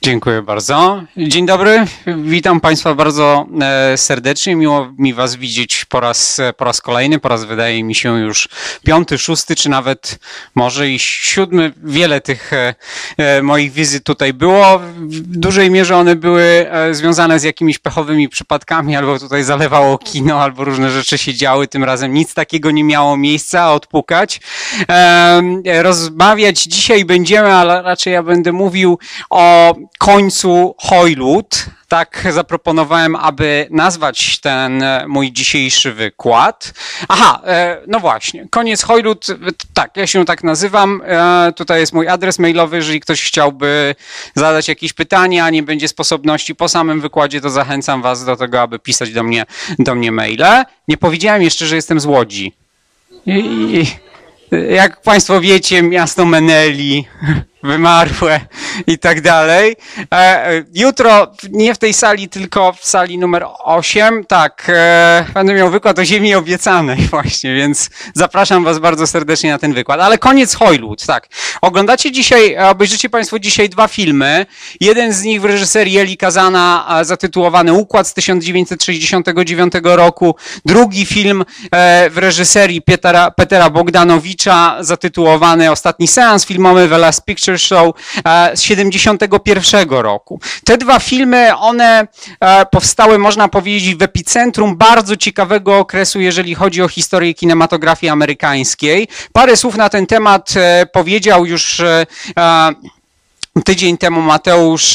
Dziękuję bardzo. Dzień dobry, witam Państwa bardzo serdecznie. Miło mi Was widzieć po raz kolejny, wydaje mi się już 5., 6., czy nawet może i 7. Wiele tych moich wizyt tutaj było. W dużej mierze one były związane z jakimiś pechowymi przypadkami, albo tutaj zalewało kino, albo różne rzeczy się działy. Tym razem nic takiego nie miało miejsca, odpukać. Rozmawiać dzisiaj będziemy, ale raczej ja będę mówił o końcu Hoylut. Tak zaproponowałem, aby nazwać ten mój dzisiejszy wykład. Aha, no właśnie, koniec Hoylut, tak, ja się tak nazywam. Tutaj jest mój adres mailowy, jeżeli ktoś chciałby zadać jakieś pytania, nie będzie sposobności po samym wykładzie, to zachęcam Was do tego, aby pisać do mnie maile. Nie powiedziałem jeszcze, że jestem z Łodzi. Jak Państwo wiecie, miasto Meneli, wymarłe i tak dalej. Jutro nie w tej sali, tylko w sali numer 8. Tak, będę miał wykład o Ziemi Obiecanej właśnie, więc zapraszam Was bardzo serdecznie na ten wykład. Ale koniec Hoylut, tak. Obejrzycie Państwo dzisiaj 2 filmy. Jeden z nich w reżyserii Eli Kazana zatytułowany Układ z 1969 roku. Drugi film w reżyserii Petera Bogdanowicza zatytułowany Ostatni seans filmowy The Last Picture Show z 71 roku. Te 2 filmy, one powstały, można powiedzieć, w epicentrum bardzo ciekawego okresu, jeżeli chodzi o historię kinematografii amerykańskiej. Parę słów na ten temat powiedział już tydzień temu Mateusz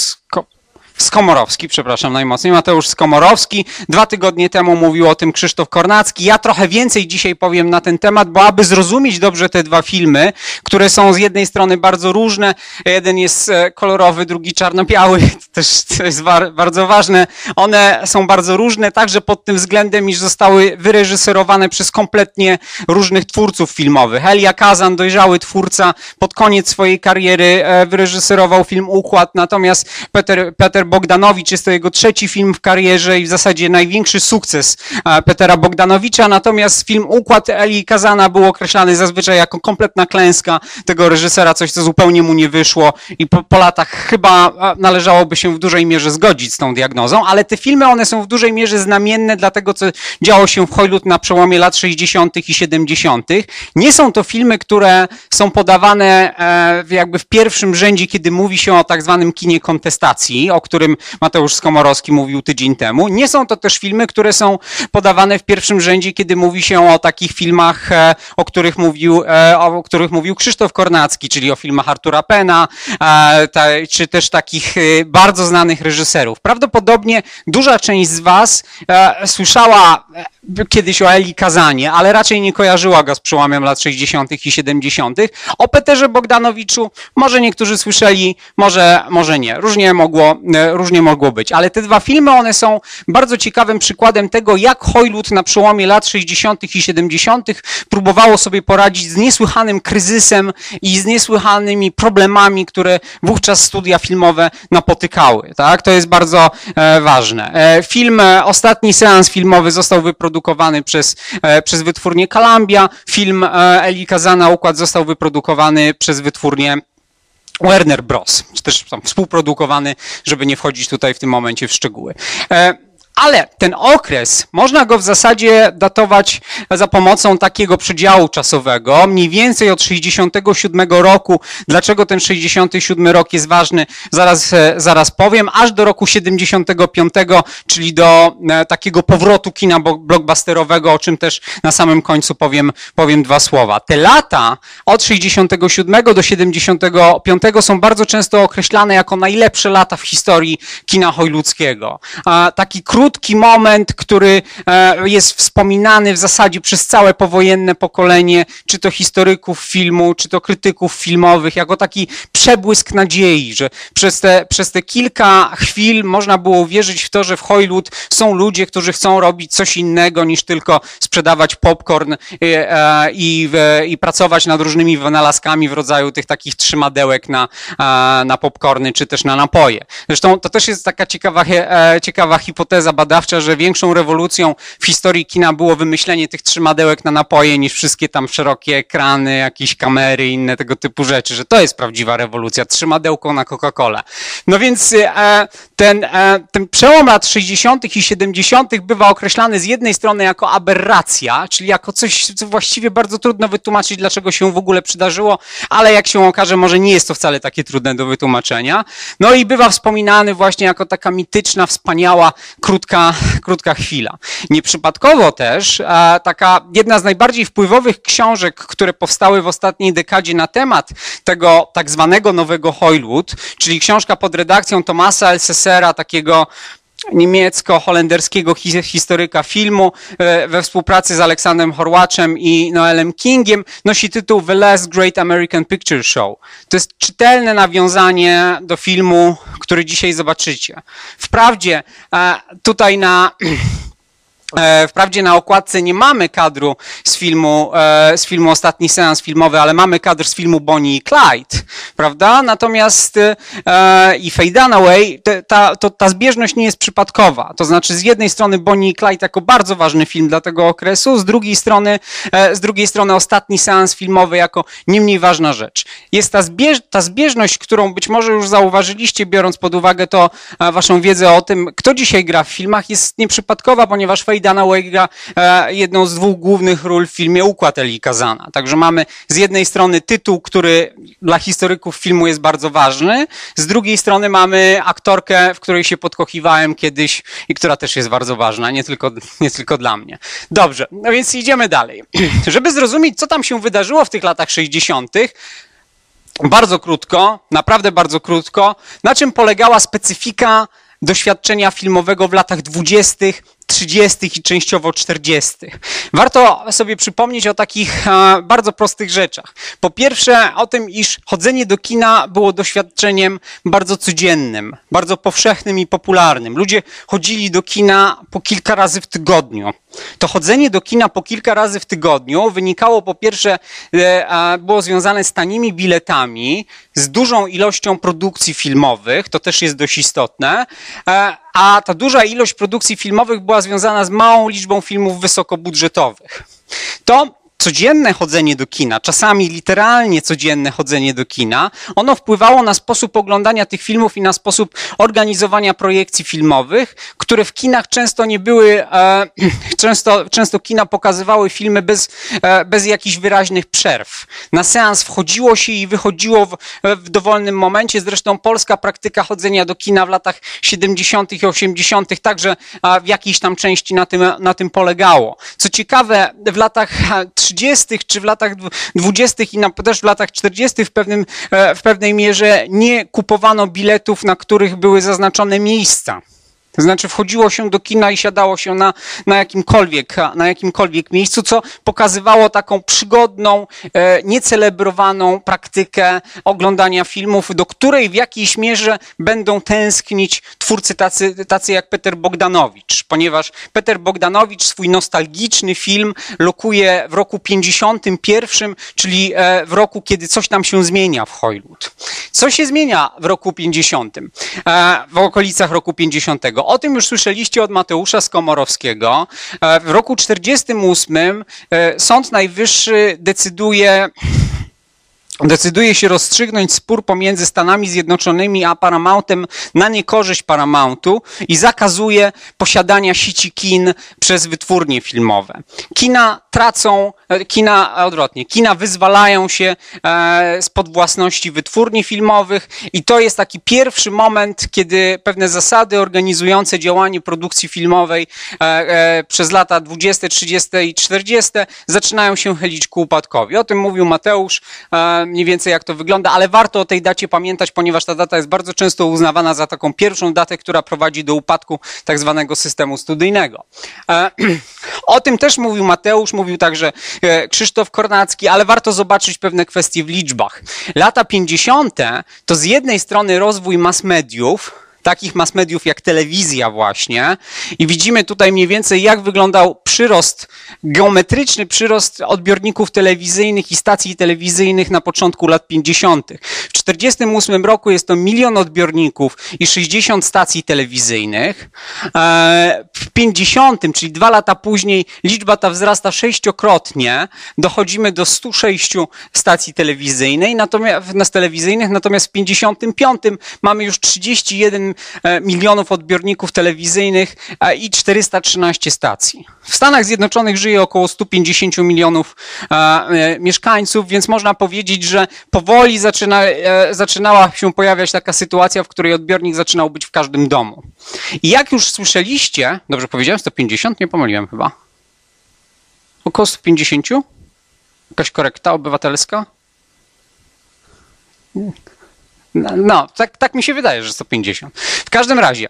Skomorowski, przepraszam najmocniej, Mateusz Skomorowski. 2 tygodnie temu mówił o tym Krzysztof Kornacki. Ja trochę więcej dzisiaj powiem na ten temat, bo aby zrozumieć dobrze te 2 filmy, które są z jednej strony bardzo różne, jeden jest kolorowy, drugi czarno-biały, to jest bardzo ważne. One są bardzo różne, także pod tym względem, iż zostały wyreżyserowane przez kompletnie różnych twórców filmowych. Elia Kazan, dojrzały twórca, pod koniec swojej kariery wyreżyserował film Układ, natomiast Peter Bogdanowicz, jest to jego 3. film w karierze i w zasadzie największy sukces Petera Bogdanowicza, natomiast film Układ Eli Kazana był określany zazwyczaj jako kompletna klęska tego reżysera, coś co zupełnie mu nie wyszło i po latach chyba należałoby się w dużej mierze zgodzić z tą diagnozą, ale te filmy, one są w dużej mierze znamienne dla tego, co działo się w Hoylut na przełomie lat 60. i 70. Nie są to filmy, które są podawane jakby w pierwszym rzędzie, kiedy mówi się o tak zwanym kinie kontestacji, o którym Mateusz Skomorowski mówił tydzień temu. Nie są to też filmy, które są podawane w pierwszym rzędzie, kiedy mówi się o takich filmach, o których mówił Krzysztof Kornacki, czyli o filmach Artura Penna, czy też takich bardzo znanych reżyserów. Prawdopodobnie duża część z Was słyszała kiedyś o Eli Kazanie, ale raczej nie kojarzyła go z przełomem lat 60. i 70. O Peterze Bogdanowiczu może niektórzy słyszeli, może nie. Różnie mogło być. Ale te 2 filmy, one są bardzo ciekawym przykładem tego, jak Hoylut na przełomie lat 60. i 70. próbowało sobie poradzić z niesłychanym kryzysem i z niesłychanymi problemami, które wówczas studia filmowe napotykały. Tak? To jest bardzo ważne. Film Ostatni seans filmowy został wyprodukowany przez wytwórnię Columbia. Film Eli Kazana Układ został wyprodukowany przez wytwórnię Warner Bros., czy też tam współprodukowany, żeby nie wchodzić tutaj w tym momencie w szczegóły. Ale ten okres, można go w zasadzie datować za pomocą takiego przedziału czasowego, mniej więcej od 67 roku. Dlaczego ten 67 rok jest ważny, zaraz powiem, aż do roku 75, czyli do takiego powrotu kina blockbusterowego, o czym też na samym końcu powiem 2 słowa. Te lata od 67 do 75 są bardzo często określane jako najlepsze lata w historii kina hoyluckiego. Taki krótki moment, który jest wspominany w zasadzie przez całe powojenne pokolenie, czy to historyków filmu, czy to krytyków filmowych, jako taki przebłysk nadziei, że przez te kilka chwil można było wierzyć w to, że w Hoylut są ludzie, którzy chcą robić coś innego niż tylko sprzedawać popcorn i pracować nad różnymi wynalazkami w rodzaju tych takich trzymadełek na popcorny, czy też na napoje. Zresztą to też jest taka ciekawa hipoteza badawcza, że większą rewolucją w historii kina było wymyślenie tych trzymadełek na napoje niż wszystkie tam szerokie ekrany, jakieś kamery i inne tego typu rzeczy, że to jest prawdziwa rewolucja, trzymadełko na Coca-Colę. No więc ten przełom lat 60. i 70. bywa określany z jednej strony jako aberracja, czyli jako coś, co właściwie bardzo trudno wytłumaczyć, dlaczego się w ogóle przydarzyło, ale jak się okaże, może nie jest to wcale takie trudne do wytłumaczenia. No i bywa wspominany właśnie jako taka mityczna, wspaniała, krótka chwila. Nieprzypadkowo też taka jedna z najbardziej wpływowych książek, które powstały w ostatniej dekadzie na temat tego tak zwanego nowego Hollywood, czyli książka pod redakcją Thomasa Elsessera, takiego niemiecko-holenderskiego historyka filmu we współpracy z Aleksandrem Horwaczem i Noelem Kingiem, nosi tytuł The Last Great American Picture Show. To jest czytelne nawiązanie do filmu, który dzisiaj zobaczycie. Wprawdzie tutaj Wprawdzie na okładce nie mamy kadru z filmu Ostatni seans filmowy, ale mamy kadr z filmu Bonnie i Clyde, prawda? Natomiast i Faye Dunaway, ta zbieżność nie jest przypadkowa. To znaczy z jednej strony Bonnie i Clyde jako bardzo ważny film dla tego okresu, z drugiej strony Ostatni seans filmowy jako nie mniej ważna rzecz. Jest ta zbieżność, którą być może już zauważyliście, biorąc pod uwagę to waszą wiedzę o tym, kto dzisiaj gra w filmach, jest nieprzypadkowa, ponieważ Faye Dunaway gra jedną z dwóch głównych ról w filmie Układ Eli Kazana. Także mamy z jednej strony tytuł, który dla historyków filmu jest bardzo ważny, z drugiej strony mamy aktorkę, w której się podkochiwałem kiedyś i która też jest bardzo ważna, nie tylko dla mnie. Dobrze, no więc idziemy dalej. Żeby zrozumieć, co tam się wydarzyło w tych latach 60., bardzo krótko, naprawdę bardzo krótko, na czym polegała specyfika doświadczenia filmowego w latach 20., 30. i częściowo 40. Warto sobie przypomnieć o takich bardzo prostych rzeczach. Po pierwsze o tym, iż chodzenie do kina było doświadczeniem bardzo codziennym, bardzo powszechnym i popularnym. Ludzie chodzili do kina po kilka razy w tygodniu. To chodzenie do kina po kilka razy w tygodniu wynikało po pierwsze, było związane z tanimi biletami, z dużą ilością produkcji filmowych, to też jest dość istotne, a ta duża ilość produkcji filmowych była związana z małą liczbą filmów wysokobudżetowych. To codzienne chodzenie do kina, czasami literalnie codzienne chodzenie do kina, ono wpływało na sposób oglądania tych filmów i na sposób organizowania projekcji filmowych, które w kinach często nie były, często kina pokazywały filmy bez jakichś wyraźnych przerw. Na seans wchodziło się i wychodziło w dowolnym momencie, zresztą polska praktyka chodzenia do kina w latach 70. i 80. także w jakiejś tam części na tym polegało. Co ciekawe, w latach 30. czy w latach 20. i też w latach 40. w pewnej mierze nie kupowano biletów, na których były zaznaczone miejsca. To znaczy wchodziło się do kina i siadało się na jakimkolwiek miejscu, co pokazywało taką przygodną, niecelebrowaną praktykę oglądania filmów, do której w jakiejś mierze będą tęsknić twórcy tacy jak Peter Bogdanowicz, ponieważ Peter Bogdanowicz swój nostalgiczny film lokuje w roku 51, czyli w roku, kiedy coś tam się zmienia w Hollywood. Co się zmienia w roku 50, w okolicach roku 50? O tym już słyszeliście od Mateusza Skomorowskiego. W roku 48 Sąd Najwyższy decyduje się rozstrzygnąć spór pomiędzy Stanami Zjednoczonymi a Paramountem na niekorzyść Paramountu i zakazuje posiadania sieci kin przez wytwórnie filmowe. Kina wyzwalają się spod własności wytwórni filmowych i to jest taki pierwszy moment, kiedy pewne zasady organizujące działanie produkcji filmowej przez lata 20., 30. i 40. zaczynają się chylić ku upadkowi. O tym mówił Mateusz, mniej więcej jak to wygląda, ale warto o tej dacie pamiętać, ponieważ ta data jest bardzo często uznawana za taką pierwszą datę, która prowadzi do upadku tak zwanego systemu studyjnego. O tym też mówił Mateusz, mówił także Krzysztof Kornacki, ale warto zobaczyć pewne kwestie w liczbach. Lata 50. to z jednej strony rozwój mass mediów, takich mass mediów jak telewizja właśnie i widzimy tutaj mniej więcej jak wyglądał przyrost, geometryczny przyrost odbiorników telewizyjnych i stacji telewizyjnych na początku lat 50. W 1948 roku jest to 1 milion odbiorników i 60 stacji telewizyjnych. W 50, czyli 2 lata później, liczba ta wzrasta 6-krotnie. Dochodzimy do 106 stacji telewizyjnych, natomiast w 55 mamy już 31 milionów odbiorników telewizyjnych i 413 stacji. W Stanach Zjednoczonych żyje około 150 milionów mieszkańców, więc można powiedzieć, że powoli zaczynała się pojawiać taka sytuacja, w której odbiornik zaczynał być w każdym domu. I jak już słyszeliście, dobrze powiedziałem 150? Nie pomyliłem chyba. Około 150? Jakaś korekta obywatelska? No, tak mi się wydaje, że 150. W każdym razie,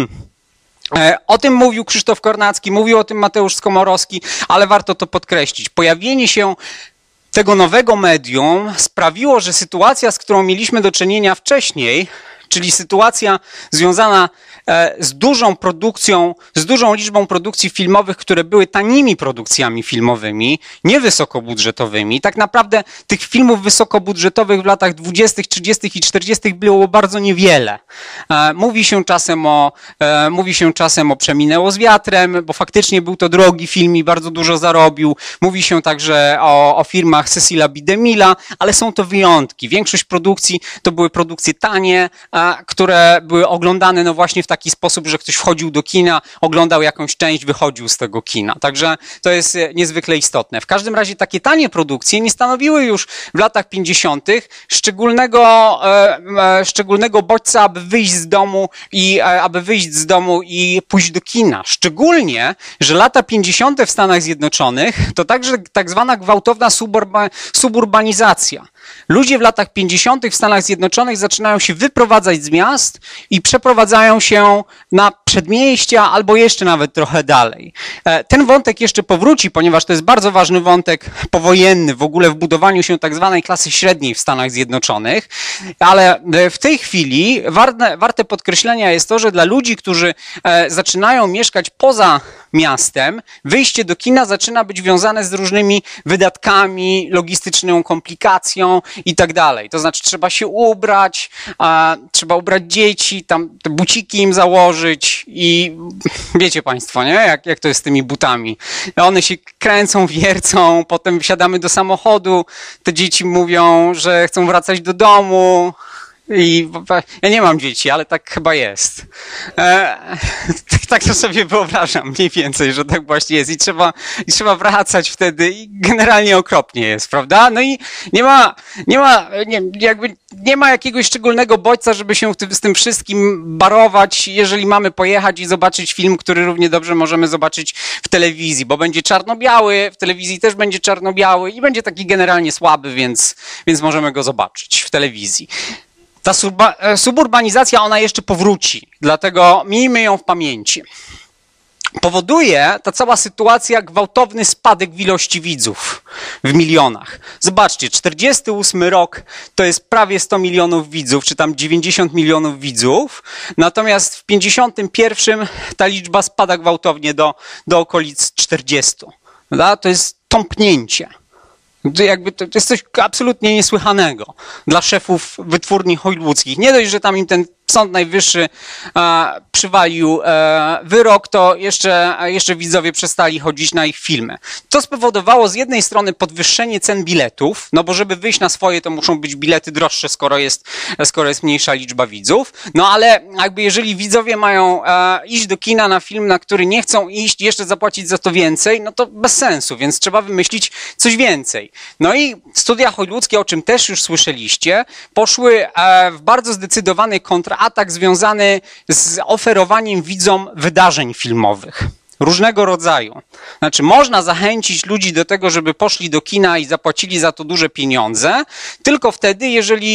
o tym mówił Krzysztof Kornacki, mówił o tym Mateusz Skomorowski, ale warto to podkreślić. Pojawienie się tego nowego medium sprawiło, że sytuacja, z którą mieliśmy do czynienia wcześniej, czyli sytuacja związana z dużą produkcją, z dużą liczbą produkcji filmowych, które były tanimi produkcjami filmowymi, nie wysokobudżetowymi. Tak naprawdę tych filmów wysokobudżetowych w latach 20., 30. i 40. było bardzo niewiele. Mówi się czasem o Przeminęło z wiatrem, bo faktycznie był to drogi film i bardzo dużo zarobił. Mówi się także o filmach Cecila B. DeMilla, ale są to wyjątki. Większość produkcji to były produkcje tanie, które były oglądane no właśnie w taki sposób, że ktoś wchodził do kina, oglądał jakąś część, wychodził z tego kina. Także to jest niezwykle istotne. W każdym razie takie tanie produkcje nie stanowiły już w latach 50. szczególnego bodźca, aby wyjść z domu i pójść do kina. Szczególnie, że lata 50. w Stanach Zjednoczonych to także tak zwana gwałtowna suburbanizacja. Ludzie w latach 50. w Stanach Zjednoczonych zaczynają się wyprowadzać z miast i przeprowadzają się na przedmieścia albo jeszcze nawet trochę dalej. Ten wątek jeszcze powróci, ponieważ to jest bardzo ważny wątek powojenny w ogóle w budowaniu się tak zwanej klasy średniej w Stanach Zjednoczonych, ale w tej chwili warte podkreślenia jest to, że dla ludzi, którzy zaczynają mieszkać poza miastem, wyjście do kina zaczyna być wiązane z różnymi wydatkami, logistyczną komplikacją i tak dalej. To znaczy trzeba się ubrać, trzeba ubrać dzieci, tam te buciki im założyć i wiecie Państwo, nie? Jak to jest z tymi butami. One się kręcą, wiercą, potem wsiadamy do samochodu, te dzieci mówią, że chcą wracać do domu. I ja nie mam dzieci, ale tak chyba jest. Tak to sobie wyobrażam mniej więcej, że tak właśnie jest. I trzeba wracać wtedy i generalnie okropnie jest, prawda? No i nie ma jakiegoś szczególnego bodźca, żeby się z tym wszystkim barować, jeżeli mamy pojechać i zobaczyć film, który równie dobrze możemy zobaczyć w telewizji, bo będzie czarno-biały, w telewizji też będzie czarno-biały i będzie taki generalnie słaby, więc możemy go zobaczyć w telewizji. Ta suburbanizacja, ona jeszcze powróci, dlatego miejmy ją w pamięci. Powoduje ta cała sytuacja gwałtowny spadek w ilości widzów w milionach. Zobaczcie, 48 rok to jest prawie 100 milionów widzów, czy tam 90 milionów widzów, natomiast w 51 ta liczba spada gwałtownie do okolic 40. Prawda? To jest tąpnięcie. To jest coś absolutnie niesłychanego dla szefów wytwórni hollywoodzkich. Nie dość, że tam im ten Sąd Najwyższy przywalił wyrok, to jeszcze widzowie przestali chodzić na ich filmy. To spowodowało z jednej strony podwyższenie cen biletów, no bo żeby wyjść na swoje, to muszą być bilety droższe, skoro jest mniejsza liczba widzów. No ale jakby jeżeli widzowie mają iść do kina na film, na który nie chcą iść i jeszcze zapłacić za to więcej, no to bez sensu, więc trzeba wymyślić coś więcej. No i studia hollywoodzkie, o czym też już słyszeliście, poszły w bardzo zdecydowany kontratak związany z oferowaniem widzom wydarzeń filmowych. różnego rodzaju. Znaczy, można zachęcić ludzi do tego, żeby poszli do kina i zapłacili za to duże pieniądze, tylko wtedy,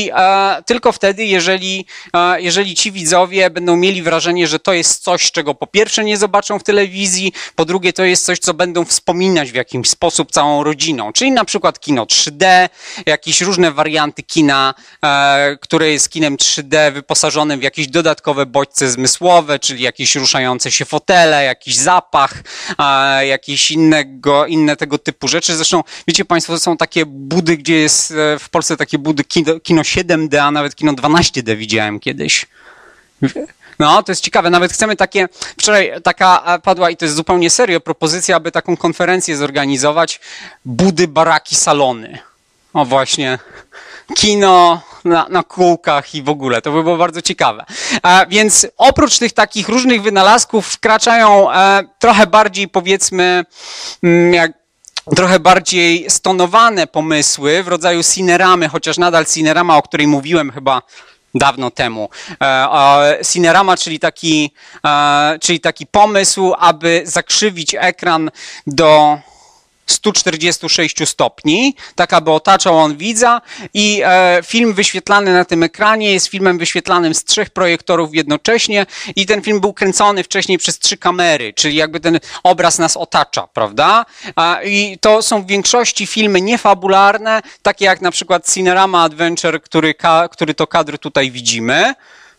jeżeli ci widzowie będą mieli wrażenie, że to jest coś, czego po pierwsze nie zobaczą w telewizji, po drugie to jest coś, co będą wspominać w jakiś sposób całą rodziną. Czyli na przykład kino 3D, jakieś różne warianty kina, które jest kinem 3D wyposażonym w jakieś dodatkowe bodźce zmysłowe, czyli jakieś ruszające się fotele, jakiś zapach, jakieś inne tego typu rzeczy. Zresztą wiecie Państwo, są takie budy, gdzie jest w Polsce takie budy kino 7D, a nawet kino 12D widziałem kiedyś. No, to jest ciekawe. Nawet chcemy takie, wczoraj taka padła i to jest zupełnie serio propozycja, aby taką konferencję zorganizować. Budy, baraki, salony. O właśnie, kino na kółkach i w ogóle. To by było bardzo ciekawe. Więc oprócz tych takich różnych wynalazków wkraczają trochę bardziej, powiedzmy, trochę bardziej stonowane pomysły w rodzaju Cineramy, chociaż nadal Cinerama, o której mówiłem chyba dawno temu. Cinerama, czyli taki pomysł, aby zakrzywić ekran do 146 stopni, tak aby otaczał on widza i film wyświetlany na tym ekranie jest filmem wyświetlanym z 3 projektorów jednocześnie i ten film był kręcony wcześniej przez 3 kamery, czyli jakby ten obraz nas otacza, prawda? I to są w większości filmy niefabularne, takie jak na przykład Cinerama Adventure, który to kadr tutaj widzimy.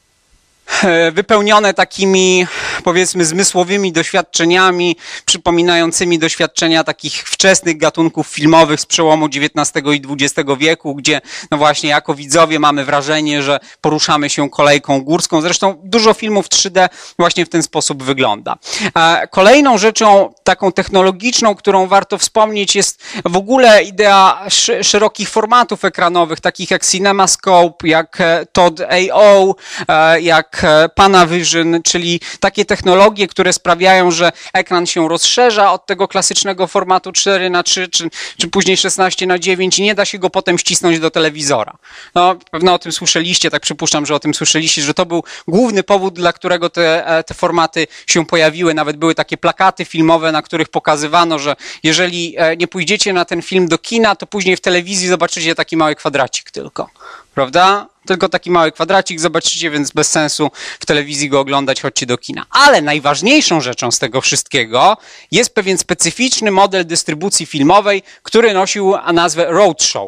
Wypełnione takimi, powiedzmy, zmysłowymi doświadczeniami, przypominającymi doświadczenia takich wczesnych gatunków filmowych z przełomu XIX i XX wieku, gdzie no właśnie jako widzowie mamy wrażenie, że poruszamy się kolejką górską. Zresztą dużo filmów 3D właśnie w ten sposób wygląda. Kolejną rzeczą taką technologiczną, którą warto wspomnieć, jest w ogóle idea szerokich formatów ekranowych, takich jak CinemaScope, jak Todd AO, jak Panavision, czyli takie technologie, które sprawiają, że ekran się rozszerza od tego klasycznego formatu 4:3 czy później 16:9 i nie da się go potem ścisnąć do telewizora. No, pewno o tym słyszeliście, tak przypuszczam, że o tym słyszeliście, że to był główny powód, dla którego te formaty się pojawiły. Nawet były takie plakaty filmowe, na których pokazywano, że jeżeli nie pójdziecie na ten film do kina, to później w telewizji zobaczycie taki mały kwadracik tylko, prawda? Tylko taki mały kwadracik zobaczycie, więc bez sensu w telewizji go oglądać, chodźcie do kina. Ale najważniejszą rzeczą z tego wszystkiego jest pewien specyficzny model dystrybucji filmowej, który nosił nazwę Roadshow.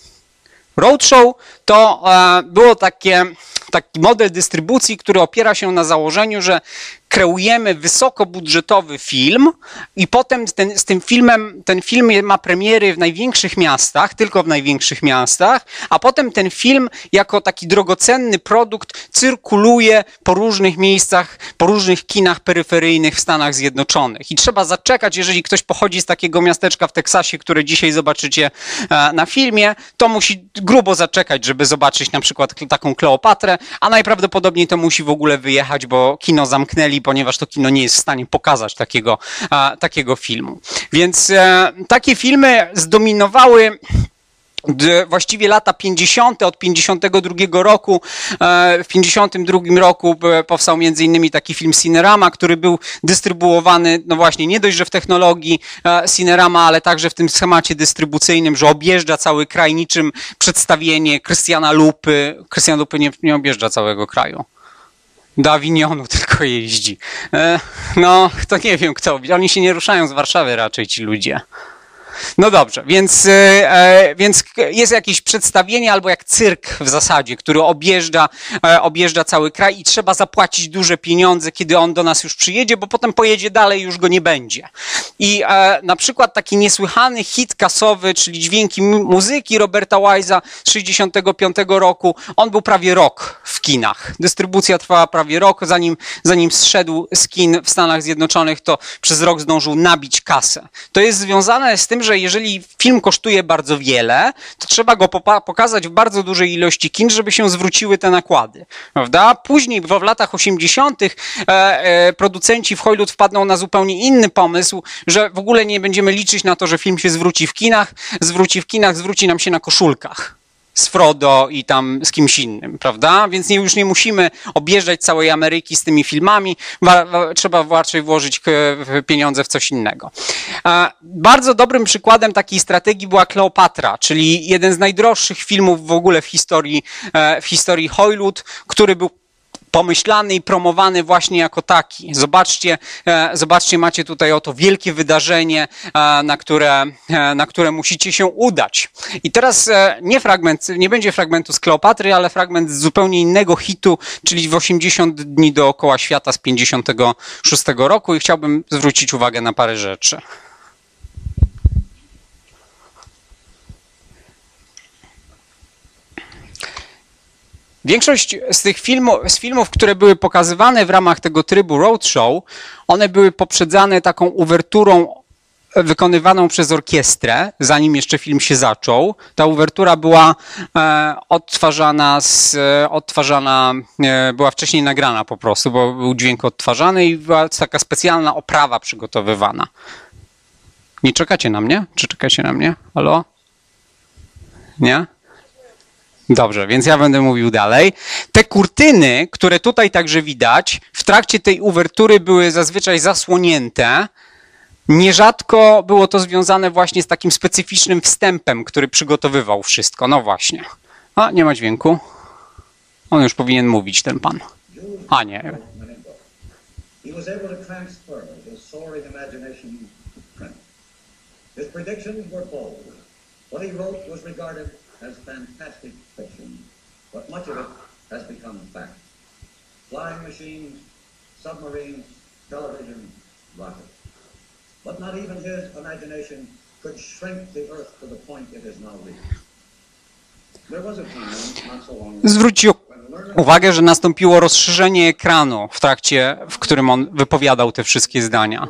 Roadshow to było taki model dystrybucji, który opiera się na założeniu, że kreujemy wysokobudżetowy film i potem ten film ma premiery w największych miastach, tylko w największych miastach, a potem ten film jako taki drogocenny produkt cyrkuluje po różnych miejscach, po różnych kinach peryferyjnych w Stanach Zjednoczonych. I trzeba zaczekać, jeżeli ktoś pochodzi z takiego miasteczka w Teksasie, które dzisiaj zobaczycie na filmie, to musi grubo zaczekać, żeby zobaczyć na przykład taką Kleopatrę, a najprawdopodobniej to musi w ogóle wyjechać, bo kino zamknęli, ponieważ to kino nie jest w stanie pokazać takiego filmu. Więc takie filmy zdominowały właściwie lata 50. Od 52 roku. W 52 roku powstał między innymi taki film Cinerama, który był dystrybuowany, no właśnie, nie dość, że w technologii Cinerama, ale także w tym schemacie dystrybucyjnym, że objeżdża cały kraj niczym przedstawienie Krystiana Lupy. Krystian Lupy nie objeżdża całego kraju. Do Avignonu tylko jeździ. No, to nie wiem kto. Oni się nie ruszają z Warszawy raczej, ci ludzie. No dobrze, więc jest jakieś przedstawienie albo jak cyrk w zasadzie, który objeżdża cały kraj i trzeba zapłacić duże pieniądze, kiedy on do nas już przyjedzie, bo potem pojedzie dalej i już go nie będzie. I na przykład taki niesłychany hit kasowy, czyli dźwięki muzyki Roberta Wise'a z 65 roku, on był prawie rok w kinach. Dystrybucja trwała prawie rok, zanim zszedł z kin w Stanach Zjednoczonych, to przez rok zdążył nabić kasę. To jest związane z tym, że jeżeli film kosztuje bardzo wiele, to trzeba go pokazać w bardzo dużej ilości kin, żeby się zwróciły te nakłady, prawda? Później w latach 80. Producenci w Hollywood wpadną na zupełnie inny pomysł, że w ogóle nie będziemy liczyć na to, że film się zwróci w kinach, zwróci nam się na koszulkach. z Frodo i tam z kimś innym, prawda? Więc już nie musimy objeżdżać całej Ameryki z tymi filmami, trzeba raczej włożyć pieniądze w coś innego. Bardzo dobrym przykładem takiej strategii była Kleopatra, czyli jeden z najdroższych filmów w ogóle w historii Hollywood, który był pomyślany i promowany właśnie jako taki. Zobaczcie, macie tutaj oto wielkie wydarzenie, na które musicie się udać. I teraz nie będzie fragmentu z Kleopatry, ale fragment z zupełnie innego hitu, czyli w 80 dni dookoła świata z 56 roku i chciałbym zwrócić uwagę na parę rzeczy. Większość z tych filmów, które były pokazywane w ramach tego trybu roadshow, one były poprzedzane taką uwerturą wykonywaną przez orkiestrę, zanim jeszcze film się zaczął. Ta uwertura była była wcześniej nagrana po prostu, bo był dźwięk odtwarzany i była taka specjalna oprawa przygotowywana. Nie czekacie na mnie? Czy czekacie na mnie? Halo? Nie? Dobrze, więc ja będę mówił dalej. Te kurtyny, które tutaj także widać, w trakcie tej uwertury były zazwyczaj zasłonięte. Nierzadko było to związane właśnie z takim specyficznym wstępem, który przygotowywał wszystko. No właśnie. A, nie ma dźwięku. On już powinien mówić, ten pan. A nie. As fantastic fiction, but much of it has become fact. Flying machines, submarines, television, rockets. But not even his imagination could shrink the Earth to the point it is now reached. There was a time, not so long ago, Zwróćcie uwagę, że nastąpiło rozszerzenie ekranu w którym on wypowiadał te wszystkie zdania.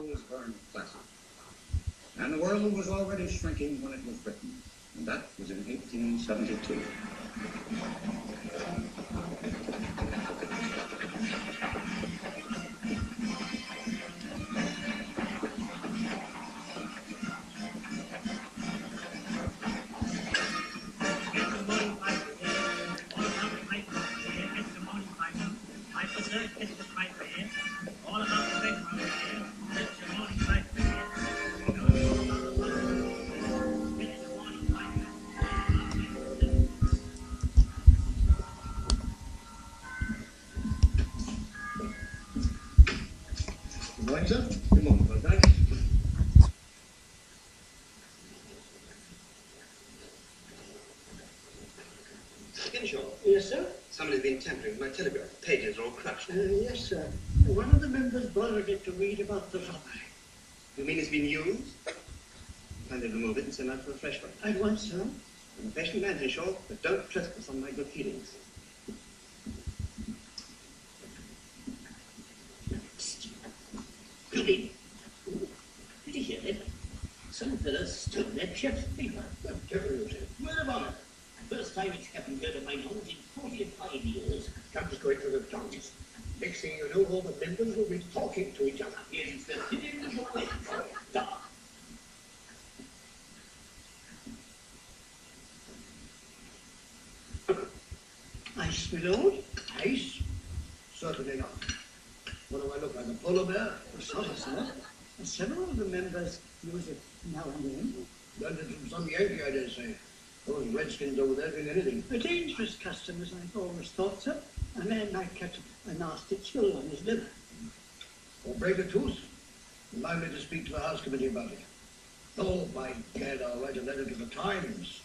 And the world was already shrinking when it was written. And that was in 1872. Yes, sir? Somebody's been tampering with my telegraph. Pages are all crushed. Yes, sir. One of the members borrowed it to read about the robbery. You mean it's been used? Kindly remove it and send out for a fresh one. At once, sir. I'm a patient man, Henshaw, but don't trespass on my good feelings. Billy. Did you hear it? Some fellas stole that chef's paper. Where about it? First time it's happened here to my knowledge in 45 years. Comes going to the Johns. Next thing you know, all the members will be talking to each other. Yes, it's the thinning of the way. Dark. Ice, my lord? Ice? Certainly not. What do I look like, a polar bear? Sorry, sir. Several of the members use it now and then. Learned it from some Yankee, I dare say. Those redskins over there doing anything. A dangerous custom, as I've always thought, sir. A man might catch a nasty chill on his liver. Or break a tooth. Allow me to speak to the House Committee about it. Oh, by gad, I'll write a letter to the Times.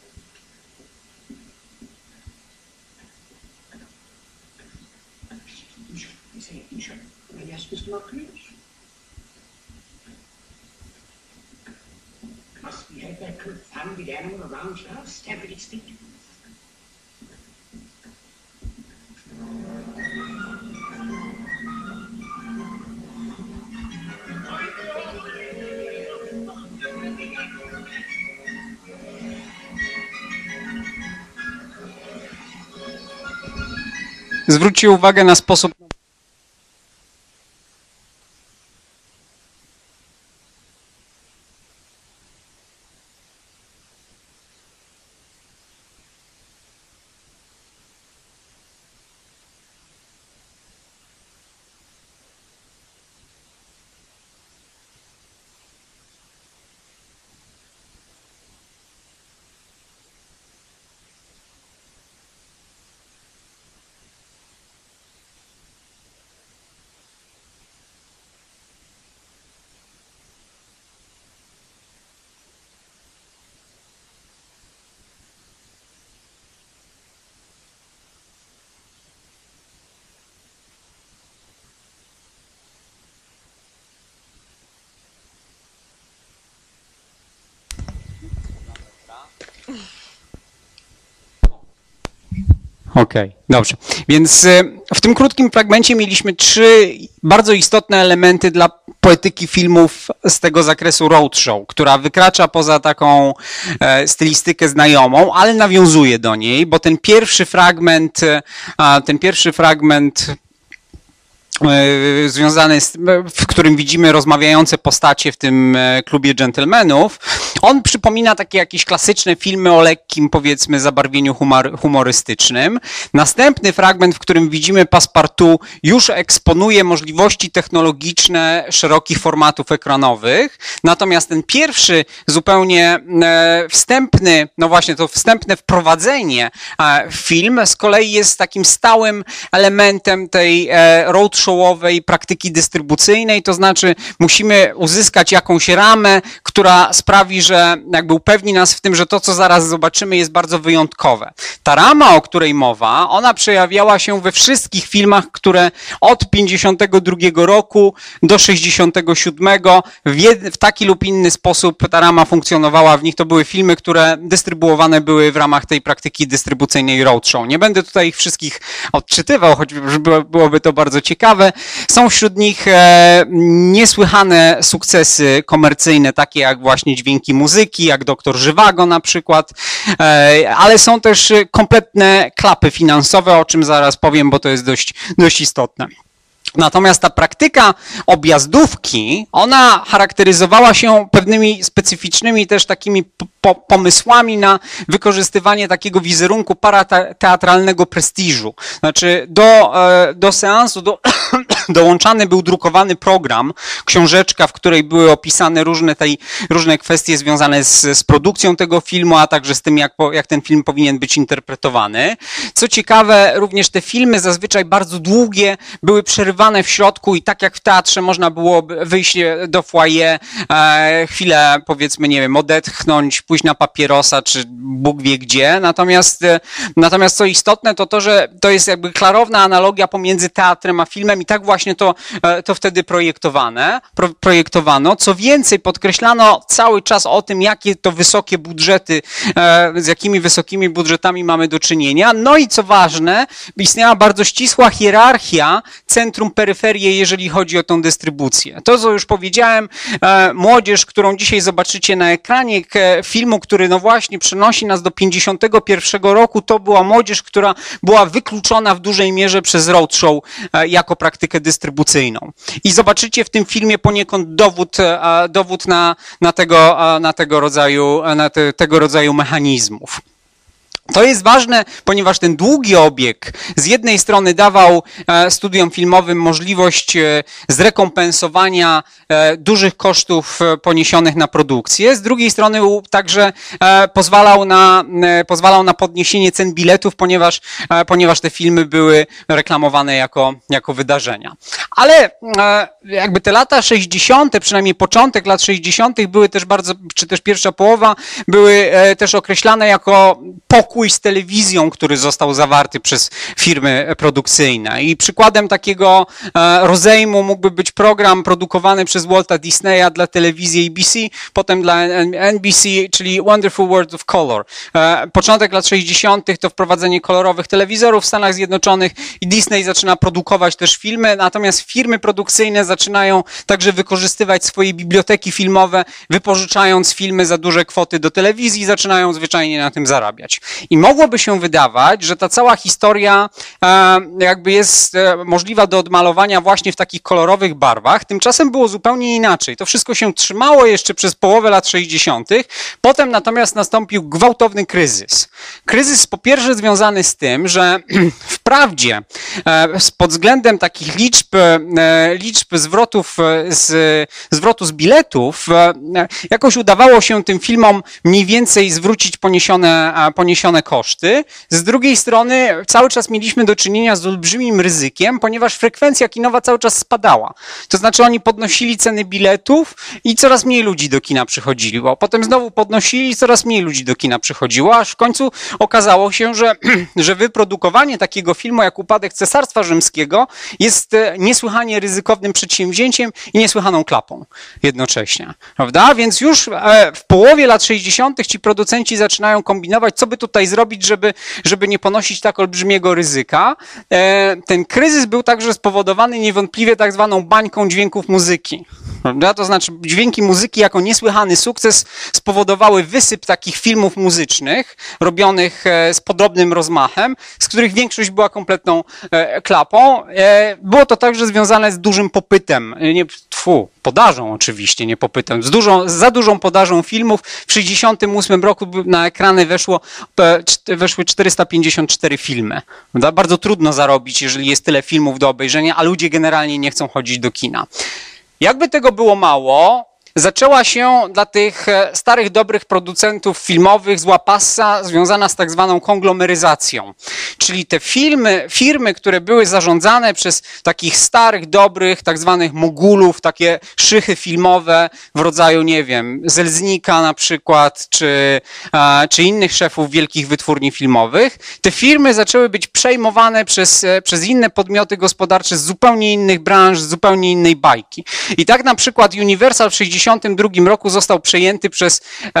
Yes, Mr. Marquis. Must we have that confounded animal around here, stamping its feet? Zwróćcie uwagę na sposób. Okej, dobrze. Więc w tym krótkim fragmencie mieliśmy 3 bardzo istotne elementy dla poetyki filmów z tego zakresu roadshow, która wykracza poza taką stylistykę znajomą, ale nawiązuje do niej, bo ten pierwszy fragment związany w którym widzimy rozmawiające postacie w tym klubie dżentelmenów, on przypomina takie jakieś klasyczne filmy o lekkim, powiedzmy, zabarwieniu humorystycznym. Następny fragment, w którym widzimy Passepartout, już eksponuje możliwości technologiczne szerokich formatów ekranowych, natomiast ten pierwszy, zupełnie wstępny, no właśnie to wstępne wprowadzenie w film z kolei jest takim stałym elementem tej roadshowowej praktyki dystrybucyjnej, to znaczy musimy uzyskać jakąś ramę, która sprawi, że jakby upewni nas w tym, że to, co zaraz zobaczymy, jest bardzo wyjątkowe. Ta rama, o której mowa, ona przejawiała się we wszystkich filmach, które od 52 roku do 67 w taki lub inny sposób ta rama funkcjonowała w nich. To były filmy, które dystrybuowane były w ramach tej praktyki dystrybucyjnej roadshow. Nie będę tutaj ich wszystkich odczytywał, choć byłoby to bardzo ciekawe. Są wśród nich niesłychane sukcesy komercyjne, takie jak właśnie Dźwięki muzyki, jak Doktor Żywago na przykład, ale są też kompletne klapy finansowe, o czym zaraz powiem, bo to jest dość istotne. Natomiast ta praktyka objazdówki, ona charakteryzowała się pewnymi specyficznymi też takimi pomysłami na wykorzystywanie takiego wizerunku parateatralnego prestiżu. Znaczy do seansu dołączany był drukowany program, książeczka, w której były opisane różne kwestie związane z produkcją tego filmu, a także z tym, jak ten film powinien być interpretowany. Co ciekawe, również te filmy zazwyczaj bardzo długie były przerywane w środku i tak jak w teatrze można było wyjść do foyer, chwilę, powiedzmy, nie wiem, odetchnąć, pójść na papierosa, czy Bóg wie gdzie. Natomiast co istotne, to, że to jest jakby klarowna analogia pomiędzy teatrem a filmem i tak właśnie to wtedy projektowano. Co więcej, podkreślano cały czas o tym, jakie to wysokie budżety, z jakimi wysokimi budżetami mamy do czynienia. No i co ważne, istniała bardzo ścisła hierarchia centrum-peryferie, jeżeli chodzi o tą dystrybucję. To, co już powiedziałem, młodzież, którą dzisiaj zobaczycie na ekranie filmu, który no właśnie przenosi nas do 51 roku, to była młodzież, która była wykluczona w dużej mierze przez roadshow jako praktykę dystrybucyjną. I zobaczycie w tym filmie poniekąd dowód na tego rodzaju mechanizmów. To jest ważne, ponieważ ten długi obieg z jednej strony dawał studiom filmowym możliwość zrekompensowania dużych kosztów poniesionych na produkcję, z drugiej strony także pozwalał na podniesienie cen biletów, ponieważ te filmy były reklamowane jako wydarzenia. Ale jakby te lata 60., przynajmniej początek lat 60. były też czy też pierwsza połowa, były też określane jako pokój z telewizją, który został zawarty przez firmy produkcyjne. I przykładem takiego rozejmu mógłby być program produkowany przez Walta Disneya dla telewizji ABC, potem dla NBC, czyli Wonderful World of Color. Początek lat 60. to wprowadzenie kolorowych telewizorów w Stanach Zjednoczonych i Disney zaczyna produkować też filmy, natomiast firmy produkcyjne zaczynają także wykorzystywać swoje biblioteki filmowe, wypożyczając filmy za duże kwoty do telewizji i zaczynają zwyczajnie na tym zarabiać. I mogłoby się wydawać, że ta cała historia jakby jest możliwa do odmalowania właśnie w takich kolorowych barwach. Tymczasem było zupełnie inaczej. To wszystko się trzymało jeszcze przez połowę lat 60. Potem natomiast nastąpił gwałtowny kryzys. Kryzys po pierwsze związany z tym, że wprawdzie pod względem takich liczb zwrotu z biletów jakoś udawało się tym filmom mniej więcej zwrócić poniesione koszty. Z drugiej strony cały czas mieliśmy do czynienia z olbrzymim ryzykiem, ponieważ frekwencja kinowa cały czas spadała. To znaczy oni podnosili ceny biletów i coraz mniej ludzi do kina przychodziło. Potem znowu podnosili i coraz mniej ludzi do kina przychodziło, aż w końcu okazało się, że wyprodukowanie takiego filmu jak Upadek Cesarstwa Rzymskiego jest niesłychanie ryzykownym przedsięwzięciem i niesłychaną klapą jednocześnie, prawda? Więc już w połowie lat 60. ci producenci zaczynają kombinować, co by tutaj zrobić, żeby nie ponosić tak olbrzymiego ryzyka. Ten kryzys był także spowodowany niewątpliwie tak zwaną bańką dźwięków muzyki. Prawda? To znaczy dźwięki muzyki jako niesłychany sukces spowodowały wysyp takich filmów muzycznych robionych z podobnym rozmachem, z których większość była kompletną klapą. Było to także związane z dużym popytem, podażą oczywiście, nie popytem, za dużą podażą filmów. W 1968 roku na ekrany weszły 454 filmy. Prawda? Bardzo trudno zarobić, jeżeli jest tyle filmów do obejrzenia, a ludzie generalnie nie chcą chodzić do kina. Jakby tego było mało, zaczęła się dla tych starych, dobrych producentów filmowych zła passa związana z tak zwaną konglomeryzacją. Czyli te firmy, które były zarządzane przez takich starych, dobrych, tak zwanych mogulów, takie szychy filmowe w rodzaju, nie wiem, Selznika na przykład, czy innych szefów wielkich wytwórni filmowych, te firmy zaczęły być przejmowane przez inne podmioty gospodarcze z zupełnie innych branż, z zupełnie innej bajki. I tak na przykład Universal w 1962 roku został przejęty przez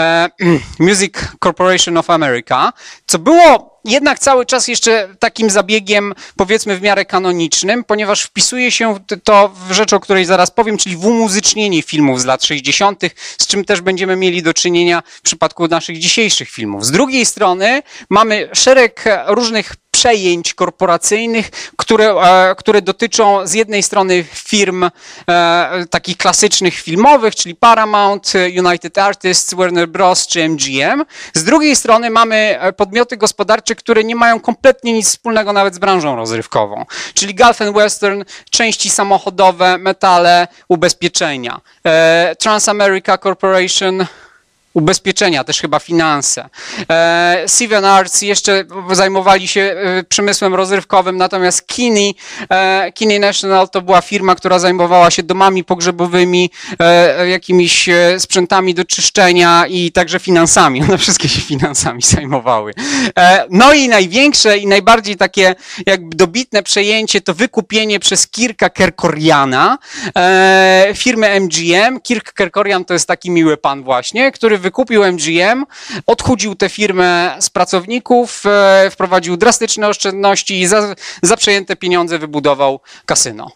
Music Corporation of America, co było jednak cały czas jeszcze takim zabiegiem, powiedzmy, w miarę kanonicznym, ponieważ wpisuje się to w rzecz, o której zaraz powiem, czyli w umuzycznienie filmów z lat 60., z czym też będziemy mieli do czynienia w przypadku naszych dzisiejszych filmów. Z drugiej strony mamy szereg różnych przejęć korporacyjnych, które dotyczą z jednej strony firm takich klasycznych filmowych, czyli Paramount, United Artists, Warner Bros. Czy MGM. Z drugiej strony mamy podmioty gospodarcze, które nie mają kompletnie nic wspólnego nawet z branżą rozrywkową, czyli Gulf and Western, części samochodowe, metale, ubezpieczenia. Transamerica Corporation, ubezpieczenia, też chyba finanse. Seven Arts jeszcze zajmowali się przemysłem rozrywkowym, natomiast Kinney National to była firma, która zajmowała się domami pogrzebowymi, jakimiś sprzętami do czyszczenia i także finansami. One wszystkie się finansami zajmowały. No i największe i najbardziej takie jakby dobitne przejęcie to wykupienie przez Kirka Kerkoriana firmy MGM. Kirk Kerkorian to jest taki miły pan właśnie, który wykupił MGM, odchudził tę firmę z pracowników, wprowadził drastyczne oszczędności i za przejęte pieniądze wybudował kasyno.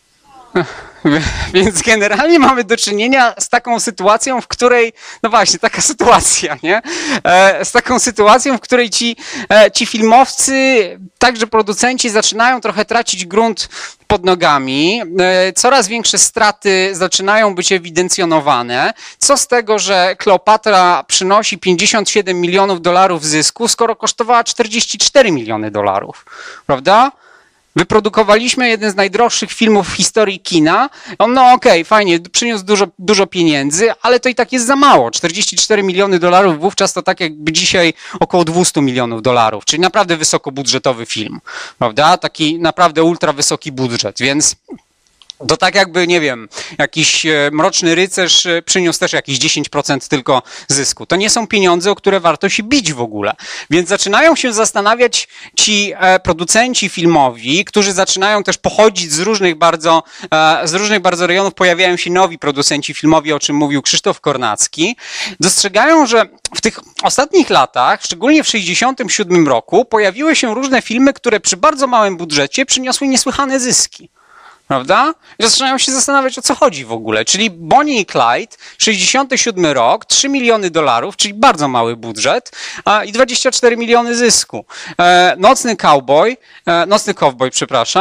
Więc generalnie mamy do czynienia z taką sytuacją, w której, no właśnie, taka sytuacja, nie? Z taką sytuacją, w której ci filmowcy, także producenci zaczynają trochę tracić grunt pod nogami, coraz większe straty zaczynają być ewidencjonowane. Co z tego, że Kleopatra przynosi $57 milionów zysku, skoro kosztowała $44 miliony, prawda? Wyprodukowaliśmy jeden z najdroższych filmów w historii kina. No okej, fajnie, przyniósł dużo pieniędzy, ale to i tak jest za mało. $44 miliony wówczas to tak jakby dzisiaj około $200 milionów, czyli naprawdę wysokobudżetowy film, prawda? Taki naprawdę ultra wysoki budżet, więc to tak jakby, nie wiem, jakiś Mroczny Rycerz przyniósł też jakieś 10% tylko zysku. To nie są pieniądze, o które warto się bić w ogóle. Więc zaczynają się zastanawiać ci producenci filmowi, którzy zaczynają też pochodzić z różnych bardzo rejonów. Pojawiają się nowi producenci filmowi, o czym mówił Krzysztof Kornacki. Dostrzegają, że w tych ostatnich latach, szczególnie w 1967 roku, pojawiły się różne filmy, które przy bardzo małym budżecie przyniosły niesłychane zyski. Prawda? I zaczynają się zastanawiać, o co chodzi w ogóle. Czyli Bonnie i Clyde, 67 rok, $3 miliony, czyli bardzo mały budżet i 24 miliony zysku. Nocny Cowboy,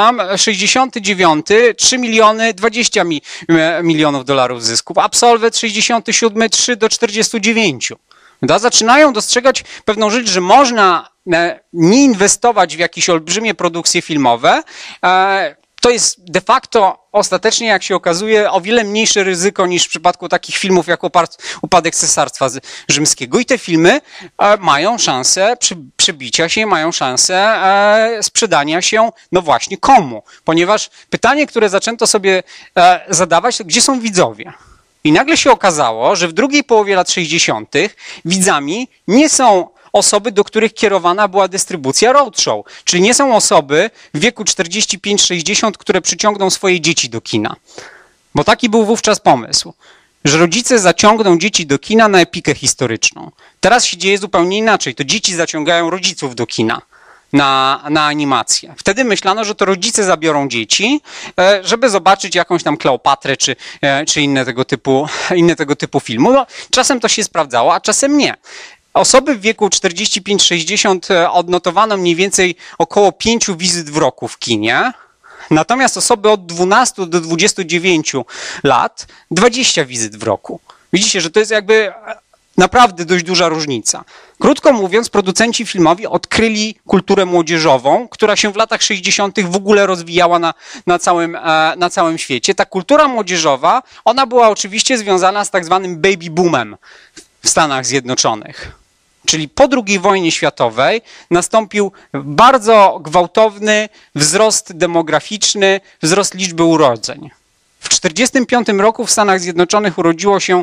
69, 3 miliony, 20 milionów dolarów zysków. Absolwent 67, 3 do 49. Prawda? Zaczynają dostrzegać pewną rzecz, że można nie inwestować w jakieś olbrzymie produkcje filmowe. To jest de facto ostatecznie, jak się okazuje, o wiele mniejsze ryzyko niż w przypadku takich filmów jak Upadek Cesarstwa Rzymskiego. I te filmy mają szansę przebicia się, mają szansę sprzedania się, no właśnie komu? Ponieważ pytanie, które zaczęto sobie zadawać, to gdzie są widzowie? I nagle się okazało, że w drugiej połowie lat 60. widzami nie są osoby, do których kierowana była dystrybucja roadshow. Czyli nie są osoby w wieku 45-60, które przyciągną swoje dzieci do kina. Bo taki był wówczas pomysł, że rodzice zaciągną dzieci do kina na epikę historyczną. Teraz się dzieje zupełnie inaczej. To dzieci zaciągają rodziców do kina na animację. Wtedy myślano, że to rodzice zabiorą dzieci, żeby zobaczyć jakąś tam Kleopatrę czy inne tego typu filmu. No, czasem to się sprawdzało, a czasem nie. Osoby w wieku 45-60 odnotowano mniej więcej około 5 wizyt w roku w kinie. Natomiast osoby od 12 do 29 lat 20 wizyt w roku. Widzicie, że to jest jakby naprawdę dość duża różnica. Krótko mówiąc, producenci filmowi odkryli kulturę młodzieżową, która się w latach 60. w ogóle rozwijała na całym świecie. Ta kultura młodzieżowa, ona była oczywiście związana z tak zwanym baby boomem w Stanach Zjednoczonych. Czyli po II wojnie światowej nastąpił bardzo gwałtowny wzrost demograficzny, wzrost liczby urodzeń. W 1945 roku w Stanach Zjednoczonych urodziło się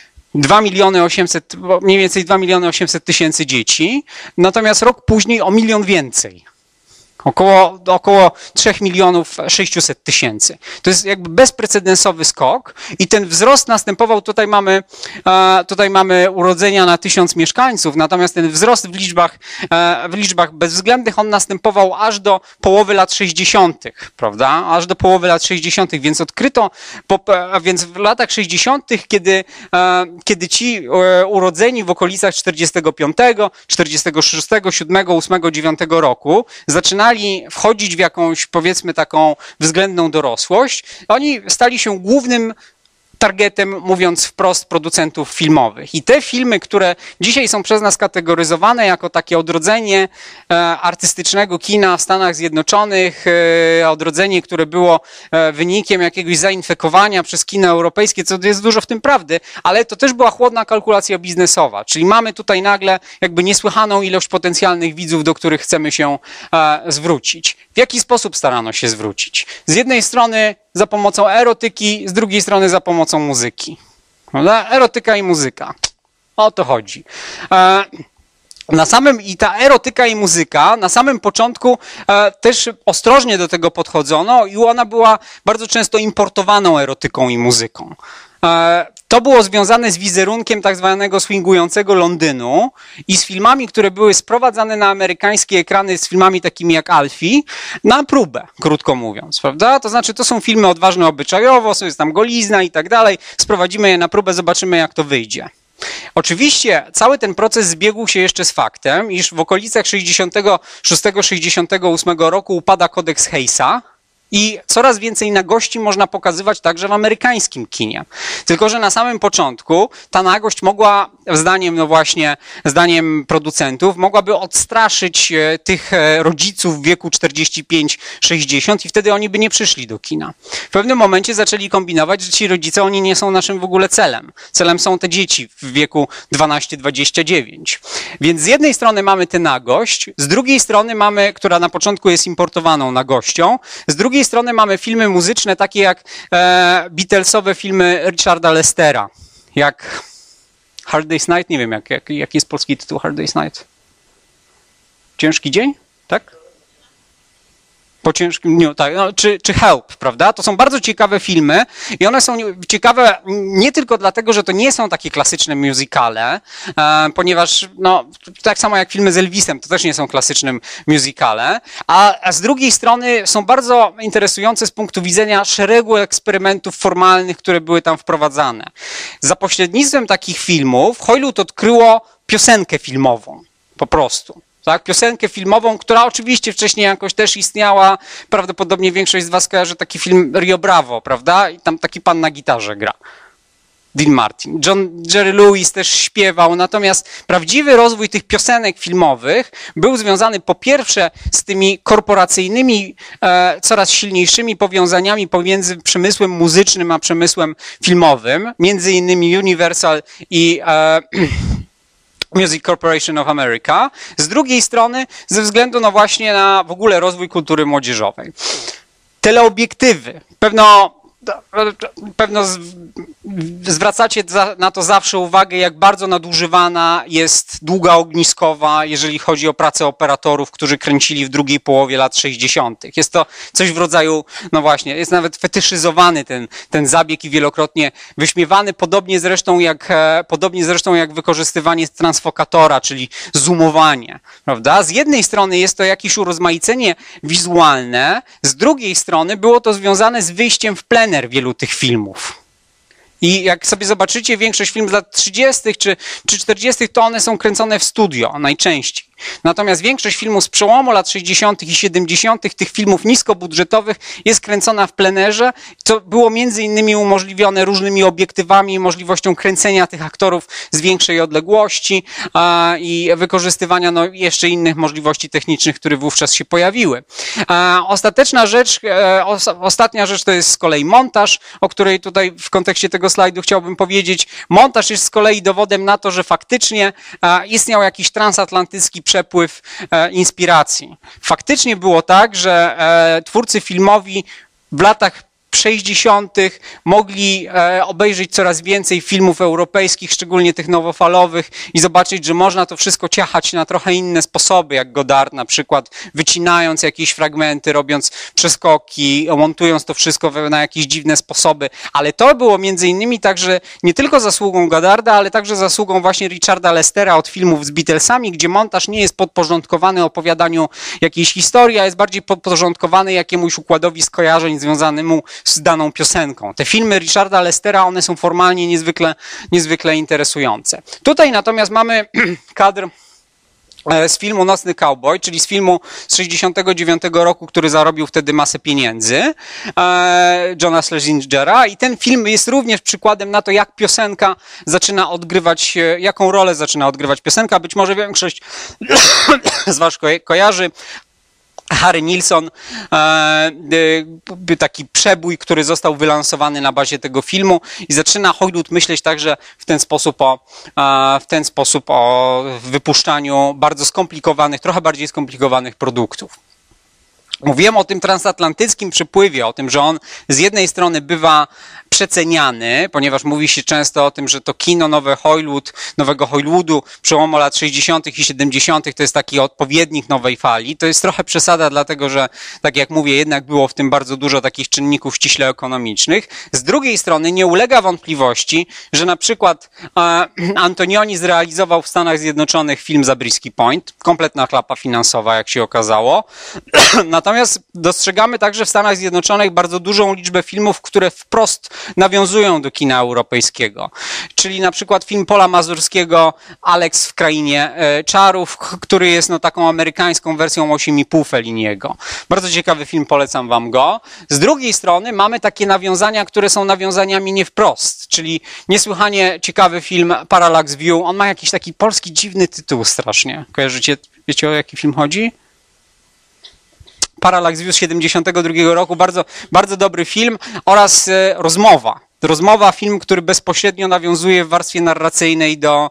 mniej więcej 2 800 000 dzieci, natomiast rok później o 1 000 000 więcej. Około 3 600 000. To jest jakby bezprecedensowy skok i ten wzrost następował, tutaj mamy urodzenia na 1000 mieszkańców, natomiast ten wzrost w liczbach bezwzględnych, on następował aż do połowy lat 60., prawda? Aż do połowy lat 60., więc więc w latach 60., kiedy ci urodzeni w okolicach 45, 46, 7, 8, 9 roku zaczynali wchodzić w jakąś, powiedzmy, taką względną dorosłość, oni stali się głównym targetem, mówiąc wprost, producentów filmowych. I te filmy, które dzisiaj są przez nas kategoryzowane jako takie odrodzenie artystycznego kina w Stanach Zjednoczonych, odrodzenie, które było wynikiem jakiegoś zainfekowania przez kino europejskie, co jest dużo w tym prawdy, ale to też była chłodna kalkulacja biznesowa, czyli mamy tutaj nagle jakby niesłychaną ilość potencjalnych widzów, do których chcemy się zwrócić. W jaki sposób starano się zwrócić? Z jednej strony za pomocą erotyki, z drugiej strony za pomocą muzyki. Prawda? Erotyka i muzyka. O to chodzi. I ta erotyka i muzyka na samym początku też ostrożnie do tego podchodzono i ona była bardzo często importowaną erotyką i muzyką. To było związane z wizerunkiem tak zwanego swingującego Londynu i z filmami, które były sprowadzane na amerykańskie ekrany, z filmami takimi jak Alfie, na próbę, krótko mówiąc, prawda? To znaczy, to są filmy odważne obyczajowo, jest tam golizna i tak dalej, sprowadzimy je na próbę, zobaczymy, jak to wyjdzie. Oczywiście cały ten proces zbiegł się jeszcze z faktem, iż w okolicach 66-68 roku upada kodeks Hayesa, i coraz więcej nagości można pokazywać także w amerykańskim kinie. Tylko że na samym początku ta nagość mogła, zdaniem producentów, mogłaby odstraszyć tych rodziców w wieku 45-60 i wtedy oni by nie przyszli do kina. W pewnym momencie zaczęli kombinować, że ci rodzice, oni nie są naszym w ogóle celem. Celem są te dzieci w wieku 12-29. Więc z jednej strony mamy tę nagość, z drugiej strony mamy, która na początku jest importowaną nagością, z drugiej strony mamy filmy muzyczne takie jak Beatlesowe filmy Richarda Lestera, jak Hard Day's Night, nie wiem jaki jest polski tytuł Hard Day's Night. Ciężki dzień? Tak? Po ciężkim dniu, tak, no, czy Help, prawda? To są bardzo ciekawe filmy i one są ciekawe nie tylko dlatego, że to nie są takie klasyczne musicale, ponieważ no, tak samo jak filmy z Elvisem, to też nie są klasyczne musicale, a z drugiej strony są bardzo interesujące z punktu widzenia szeregu eksperymentów formalnych, które były tam wprowadzane. Za pośrednictwem takich filmów Hollywood odkryło piosenkę filmową, po prostu. Tak, piosenkę filmową, która oczywiście wcześniej jakoś też istniała. Prawdopodobnie większość z was kojarzy taki film Rio Bravo, prawda? I tam taki pan na gitarze gra. Dean Martin. Jerry Lewis też śpiewał, natomiast prawdziwy rozwój tych piosenek filmowych był związany po pierwsze z tymi korporacyjnymi, coraz silniejszymi powiązaniami pomiędzy przemysłem muzycznym a przemysłem filmowym, między innymi Universal i Music Corporation of America, z drugiej strony ze względu no właśnie na w ogóle rozwój kultury młodzieżowej. Teleobiektywy. Pewno pewno zwracacie na to zawsze uwagę, jak bardzo nadużywana jest długa ogniskowa, jeżeli chodzi o pracę operatorów, którzy kręcili w drugiej połowie lat 60. Jest to coś w rodzaju, no właśnie, jest nawet fetyszyzowany ten zabieg i wielokrotnie wyśmiewany, podobnie zresztą jak wykorzystywanie transfokatora, czyli zoomowanie, prawda? Z jednej strony jest to jakieś urozmaicenie wizualne, z drugiej strony było to związane z wyjściem w plener wielu tych filmów. I jak sobie zobaczycie większość filmów z lat 30. czy 40., to one są kręcone w studio najczęściej. Natomiast większość filmów z przełomu lat 60. i 70., tych filmów niskobudżetowych, jest kręcona w plenerze, co było między innymi umożliwione różnymi obiektywami i możliwością kręcenia tych aktorów z większej odległości i wykorzystywania jeszcze innych możliwości technicznych, które wówczas się pojawiły. Ostatnia rzecz to jest z kolei montaż, o której tutaj w kontekście tego slajdu chciałbym powiedzieć. Montaż jest z kolei dowodem na to, że faktycznie istniał jakiś transatlantycki przepływ inspiracji. Faktycznie było tak, że twórcy filmowi w latach 60. mogli obejrzeć coraz więcej filmów europejskich, szczególnie tych nowofalowych, i zobaczyć, że można to wszystko ciachać na trochę inne sposoby, jak Godard na przykład, wycinając jakieś fragmenty, robiąc przeskoki, montując to wszystko na jakieś dziwne sposoby. Ale to było między innymi także nie tylko zasługą Godarda, ale także zasługą właśnie Richarda Lestera od filmów z Beatlesami, gdzie montaż nie jest podporządkowany opowiadaniu jakiejś historii, a jest bardziej podporządkowany jakiemuś układowi skojarzeń związanemu z daną piosenką. Te filmy Richarda Lestera, one są formalnie niezwykle interesujące. Tutaj natomiast mamy kadr z filmu Nocny Cowboy, czyli z filmu z 69 roku, który zarobił wtedy masę pieniędzy, Johna Schlesingera, i ten film jest również przykładem na to, jak piosenka zaczyna odgrywać, jaką rolę zaczyna odgrywać piosenka. Być może większość z was kojarzy Harry Nilsson, taki przebój, który został wylansowany na bazie tego filmu, i zaczyna Hollywood myśleć także w ten sposób o wypuszczaniu bardzo skomplikowanych, trochę bardziej skomplikowanych produktów. Mówiłem o tym transatlantyckim przepływie, o tym, że on z jednej strony bywa przeceniany, ponieważ mówi się często o tym, że to kino nowego Hollywoodu przełomu lat 60. i 70. to jest taki odpowiednik nowej fali. To jest trochę przesada, dlatego że, tak jak mówię, jednak było w tym bardzo dużo takich czynników ściśle ekonomicznych. Z drugiej strony nie ulega wątpliwości, że na przykład Antonioni zrealizował w Stanach Zjednoczonych film Zabriskie Point, kompletna klapa finansowa, jak się okazało. Natomiast dostrzegamy także w Stanach Zjednoczonych bardzo dużą liczbę filmów, które wprost nawiązują do kina europejskiego. Czyli na przykład film Pola Mazurskiego Alex w Krainie Czarów, który jest taką amerykańską wersją 8,5 Felliniego. Bardzo ciekawy film, polecam wam go. Z drugiej strony mamy takie nawiązania, które są nawiązaniami nie wprost, czyli niesłychanie ciekawy film Parallax View. On ma jakiś taki polski dziwny tytuł strasznie. Kojarzycie? Wiecie, o jaki film chodzi? Parallax View z 72 roku, bardzo, bardzo dobry film, oraz Rozmowa, film, który bezpośrednio nawiązuje w warstwie narracyjnej do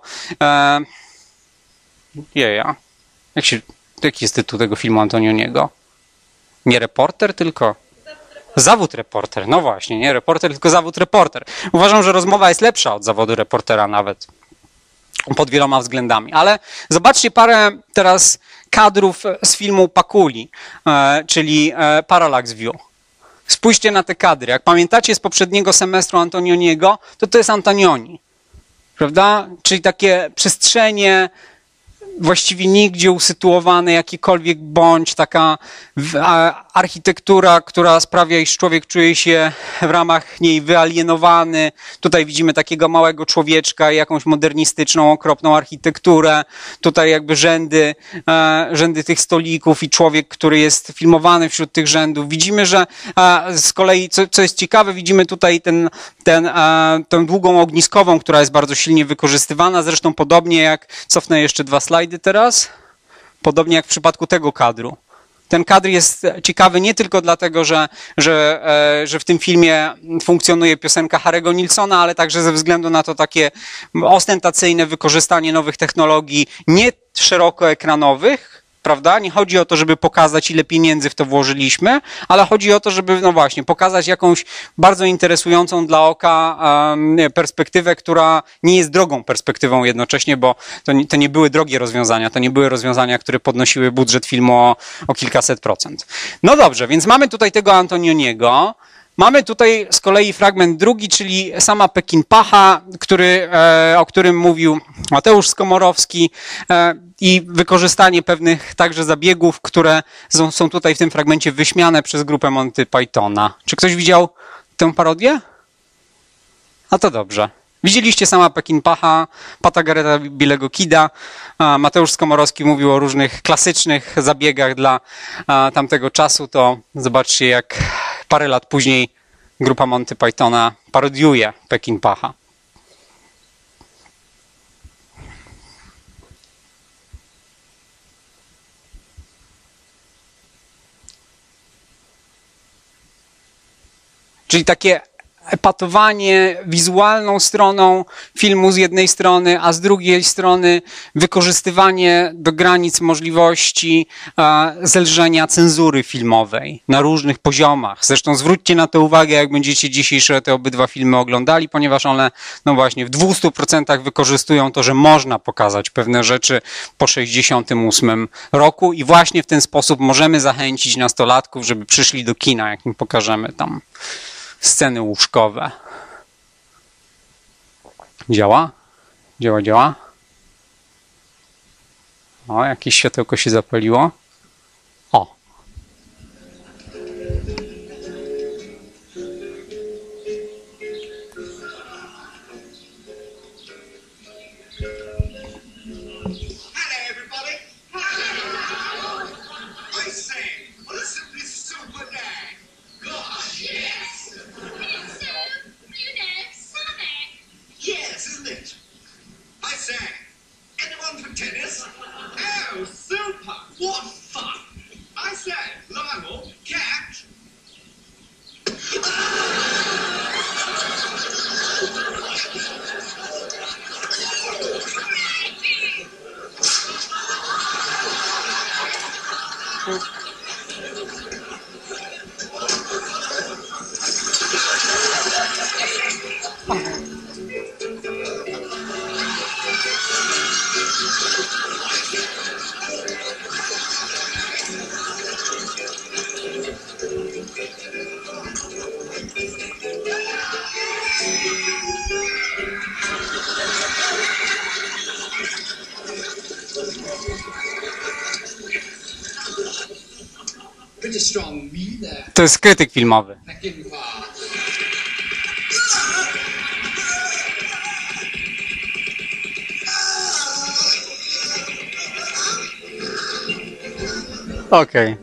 jaki jest tytuł tego filmu Antonioniego? Nie reporter, tylko zawód reporter. No właśnie, nie reporter, tylko zawód reporter. Uważam, że Rozmowa jest lepsza od zawodu reportera nawet pod wieloma względami. Ale zobaczcie parę teraz kadrów z filmu Pakuli, czyli Parallax View. Spójrzcie na te kadry. Jak pamiętacie z poprzedniego semestru Antonioniego, to jest Antonioni, prawda? Czyli takie przestrzenie właściwie nigdzie usytuowane, jakiekolwiek bądź, taka architektura, która sprawia, iż człowiek czuje się w ramach niej wyalienowany. Tutaj widzimy takiego małego człowieczka i jakąś modernistyczną, okropną architekturę. Tutaj jakby rzędy tych stolików i człowiek, który jest filmowany wśród tych rzędów. Widzimy, że z kolei, co jest ciekawe, widzimy tutaj tę długą ogniskową, która jest bardzo silnie wykorzystywana. Zresztą podobnie jak, cofnę jeszcze 2 slajdy teraz, podobnie jak w przypadku tego kadru. Ten kadr jest ciekawy nie tylko dlatego, że w tym filmie funkcjonuje piosenka Harry'ego Nilssona, ale także ze względu na to takie ostentacyjne wykorzystanie nowych technologii, nie szerokoekranowych, prawda? Nie chodzi o to, żeby pokazać, ile pieniędzy w to włożyliśmy, ale chodzi o to, żeby, no właśnie, pokazać jakąś bardzo interesującą dla oka perspektywę, która nie jest drogą perspektywą jednocześnie, bo to nie były drogie rozwiązania, to nie były rozwiązania, które podnosiły budżet filmu o kilkaset procent. No dobrze, więc mamy tutaj tego Antonioniego. Mamy tutaj z kolei fragment drugi, czyli sama Pekinpacha, o którym mówił Mateusz Skomorowski i wykorzystanie pewnych także zabiegów, które są tutaj w tym fragmencie wyśmiane przez grupę Monty Pythona. Czy ktoś widział tę parodię? A to dobrze. Widzieliście sama Pekinpacha, Pata Garretta, Billego Kida. Mateusz Skomorowski mówił o różnych klasycznych zabiegach dla tamtego czasu. To zobaczcie, jak parę lat później grupa Monty Pythona parodiuje Pekinpacha. Czyli takie epatowanie wizualną stroną filmu z jednej strony, a z drugiej strony wykorzystywanie do granic możliwości zelżenia cenzury filmowej na różnych poziomach. Zresztą zwróćcie na to uwagę, jak będziecie dzisiejsze te obydwa filmy oglądali, ponieważ one, no właśnie, w 200% wykorzystują to, że można pokazać pewne rzeczy po 1968 roku i właśnie w ten sposób możemy zachęcić nastolatków, żeby przyszli do kina, jak im pokażemy tam sceny łóżkowe. Działa? Działa? O, jakieś światełko się zapaliło. O. Hello, everybody. I say, well, listen to this super day. Gosh, yes. Yes, isn't it? I say, anyone for tennis? Oh, super! What fun! I say, Lionel, catch! Pretty strong me there. To jest krytyk filmowy. Peckinpah. Okej.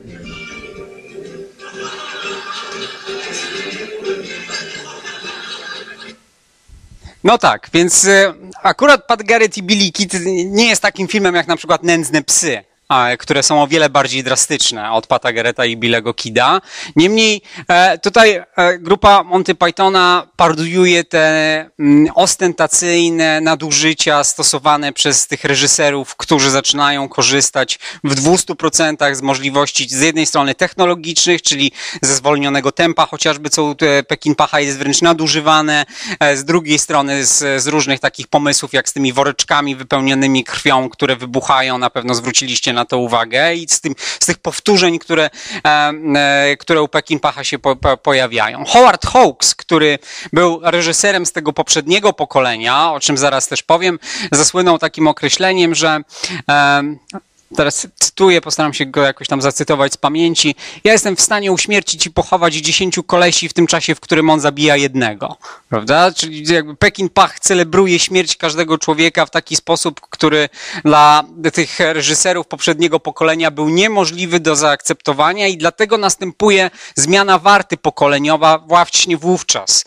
No tak, więc akurat Pat Garrett i Billy Kid nie jest takim filmem jak na przykład Nędzne psy, które są o wiele bardziej drastyczne od Pata Garretta i Billego Kida. Niemniej tutaj grupa Monty Pythona parodiuje te ostentacyjne nadużycia stosowane przez tych reżyserów, którzy zaczynają korzystać w 200% z możliwości z jednej strony technologicznych, czyli ze zwolnionego tempa, chociażby co u Pekinpacha jest wręcz nadużywane, z drugiej strony z różnych takich pomysłów, jak z tymi woreczkami wypełnionymi krwią, które wybuchają, na pewno zwróciliście na to uwagę, i z tych powtórzeń, które u Pekinpacha się pojawiają. Howard Hawks, który był reżyserem z tego poprzedniego pokolenia, o czym zaraz też powiem, zasłynął takim określeniem, że teraz cytuję, postaram się go jakoś tam zacytować z pamięci. Ja jestem w stanie uśmiercić i pochować 10 kolesi w tym czasie, w którym on zabija jednego. Prawda? Czyli jakby Pekinpah celebruje śmierć każdego człowieka w taki sposób, który dla tych reżyserów poprzedniego pokolenia był niemożliwy do zaakceptowania, i dlatego następuje zmiana warty pokoleniowa właśnie wówczas.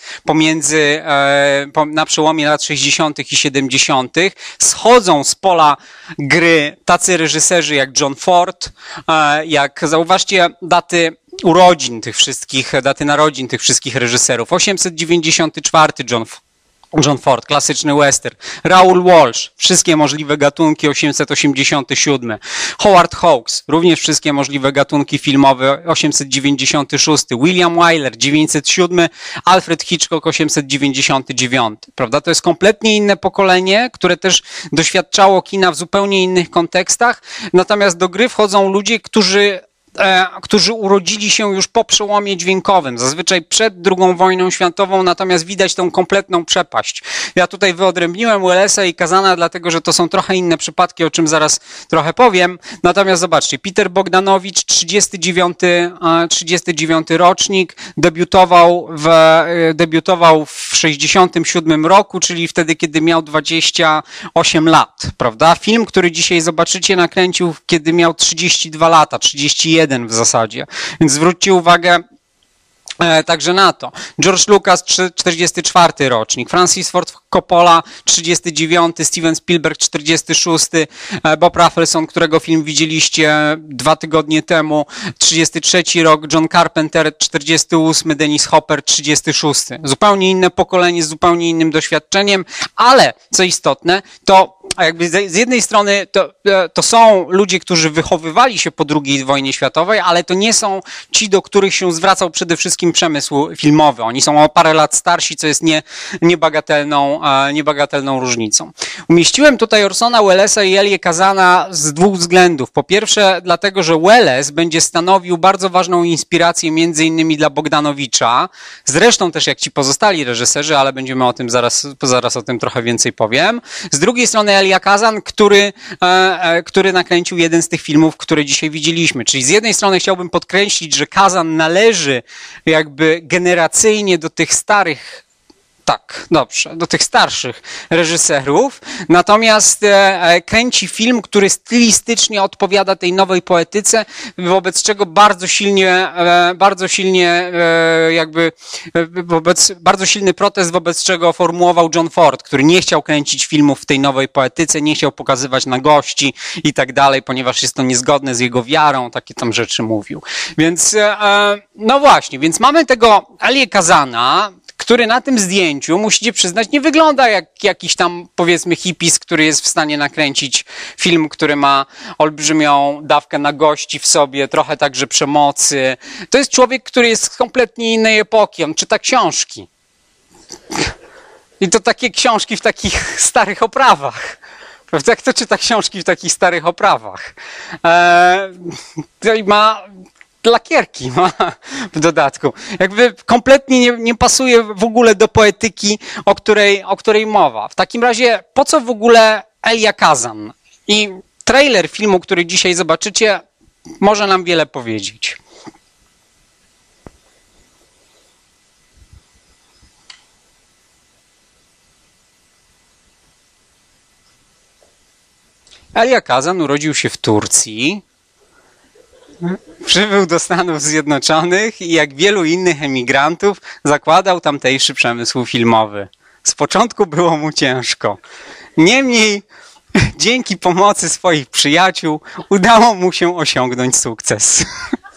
Na przełomie lat 60. i 70. schodzą z pola gry tacy reżyserzy jak John Ford, jak zauważcie daty urodzin tych wszystkich, daty narodzin tych wszystkich reżyserów. 894 John John Ford, klasyczny western. Raoul Walsh, wszystkie możliwe gatunki, 887. Howard Hawks, również wszystkie możliwe gatunki filmowe, 896. William Wyler, 907. Alfred Hitchcock, 899. Prawda? To jest kompletnie inne pokolenie, które też doświadczało kina w zupełnie innych kontekstach. Natomiast do gry wchodzą ludzie, którzy urodzili się już po przełomie dźwiękowym, zazwyczaj przed II wojną światową, natomiast widać tą kompletną przepaść. Ja tutaj wyodrębniłem Wellesa i Kazana, dlatego że to są trochę inne przypadki, o czym zaraz trochę powiem. Natomiast zobaczcie, Peter Bogdanowicz, 39 rocznik, debiutował w 67 roku, czyli wtedy, kiedy miał 28 lat, prawda? Film, który dzisiaj zobaczycie, nakręcił, kiedy miał 32 lata, 31 w zasadzie. Więc zwróćcie uwagę także na to. George Lucas, 44 rocznik. Francis Ford Coppola, 39. Steven Spielberg, 46. Bob Rafelson, którego film widzieliście 2 tygodnie temu, 33 rok. John Carpenter, 48. Dennis Hopper, 36. Zupełnie inne pokolenie z zupełnie innym doświadczeniem, ale co istotne, to jakby z jednej strony to są ludzie, którzy wychowywali się po II wojnie światowej, ale to nie są ci, do których się zwracał przede wszystkim przemysł filmowy. Oni są o parę lat starsi, co jest niebagatelną różnicą. Umieściłem tutaj Orsona Wellesa i Elię Kazana z 2 względów. Po pierwsze, dlatego, że Welles będzie stanowił bardzo ważną inspirację między innymi dla Bogdanowicza, zresztą też jak ci pozostali reżyserzy, ale będziemy o tym zaraz o tym trochę więcej powiem. Z drugiej strony Elia Kazan, który nakręcił jeden z tych filmów, które dzisiaj widzieliśmy. Czyli z jednej strony chciałbym podkreślić, że Kazan należy jakby generacyjnie do tych starych, tak, dobrze, do tych starszych reżyserów, natomiast kręci film, który stylistycznie odpowiada tej nowej poetyce, wobec czego bardzo silny protest, wobec czego formułował John Ford, który nie chciał kręcić filmów w tej nowej poetyce, nie chciał pokazywać nagości i tak dalej, ponieważ jest to niezgodne z jego wiarą, takie tam rzeczy mówił. Więc, no właśnie, więc mamy tego Elię Kazana, który na tym zdjęciu, musicie przyznać, nie wygląda jak jakiś tam, powiedzmy, hipis, który jest w stanie nakręcić film, który ma olbrzymią dawkę nagości w sobie, trochę także przemocy. To jest człowiek, który jest z kompletnie innej epoki. On czyta książki. I to takie książki w takich starych oprawach. Prawda? Jak to czyta książki w takich starych oprawach? I ma lakierki w dodatku. Jakby kompletnie nie pasuje w ogóle do poetyki, o której mowa. W takim razie, po co w ogóle Elia Kazan? I trailer filmu, który dzisiaj zobaczycie, może nam wiele powiedzieć. Elia Kazan urodził się w Turcji. Przybył do Stanów Zjednoczonych i jak wielu innych emigrantów zakładał tamtejszy przemysł filmowy. Z początku było mu ciężko. Niemniej dzięki pomocy swoich przyjaciół udało mu się osiągnąć sukces.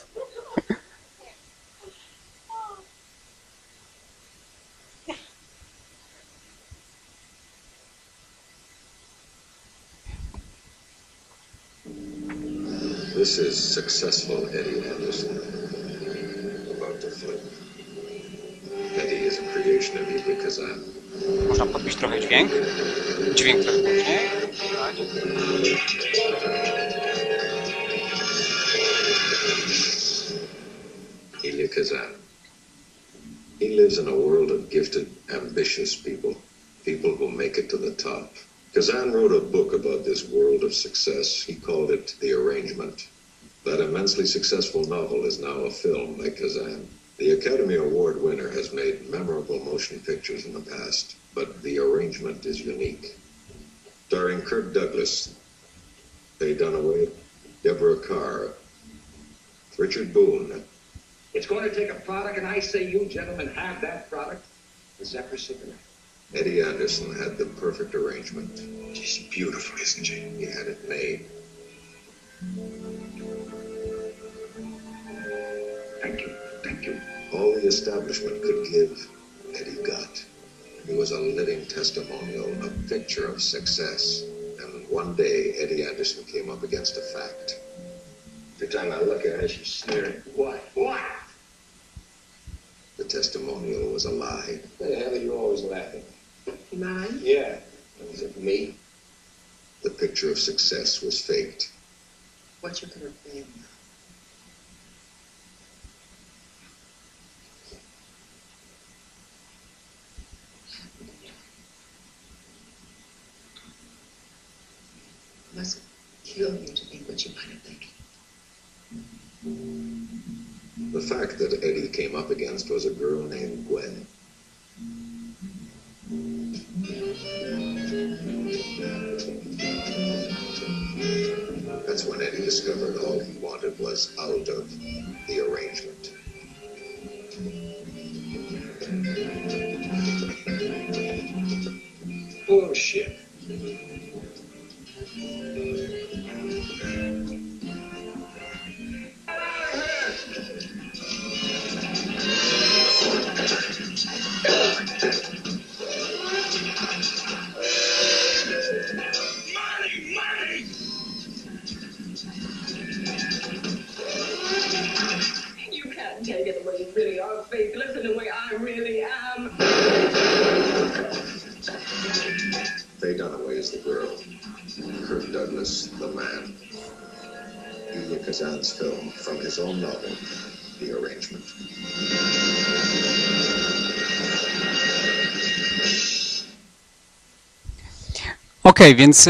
This is successful Eddie Anderson. About to flip. Eddie is a creation of Elia Kazan. Można podbić trochę dźwięk. Dźwięk trochę głośniej. Elia Kazan. He lives in a world of gifted, ambitious people. People who make it to the top. Kazan wrote a book about this world of success. He called it The Arrangement. That immensely successful novel is now a film by Kazan. The Academy Award winner has made memorable motion pictures in the past, but The Arrangement is unique. Starring Kirk Douglas, Faye Dunaway, Deborah Carr, Richard Boone. It's going to take a product, and I say you gentlemen have that product, the Zephyr cigarette. Eddie Anderson had the perfect arrangement. She's beautiful, isn't she? He had it made. Thank you. Thank you. All the establishment could give, Eddie got. He was a living testimonial, a picture of success. And one day, Eddie Anderson came up against a fact. Every time I look at her, she's sneering. What? What? The testimonial was a lie. Why the hell are you always laughing? Mine? Yeah. Was it me? The picture of success was faked. What you could have been. Must kill you to think what you might have thinking. The fact that Eddie came up against was a girl named Gwen. That's when Eddie discovered all he wanted was out of the arrangement. Bullshit. You can't take it the way you really are, faithless, and the way I really am. Faye Dunaway is the girl. Kirk Douglas, the man. Elia Kazan's film from his own novel, The Arrangement. Okej, więc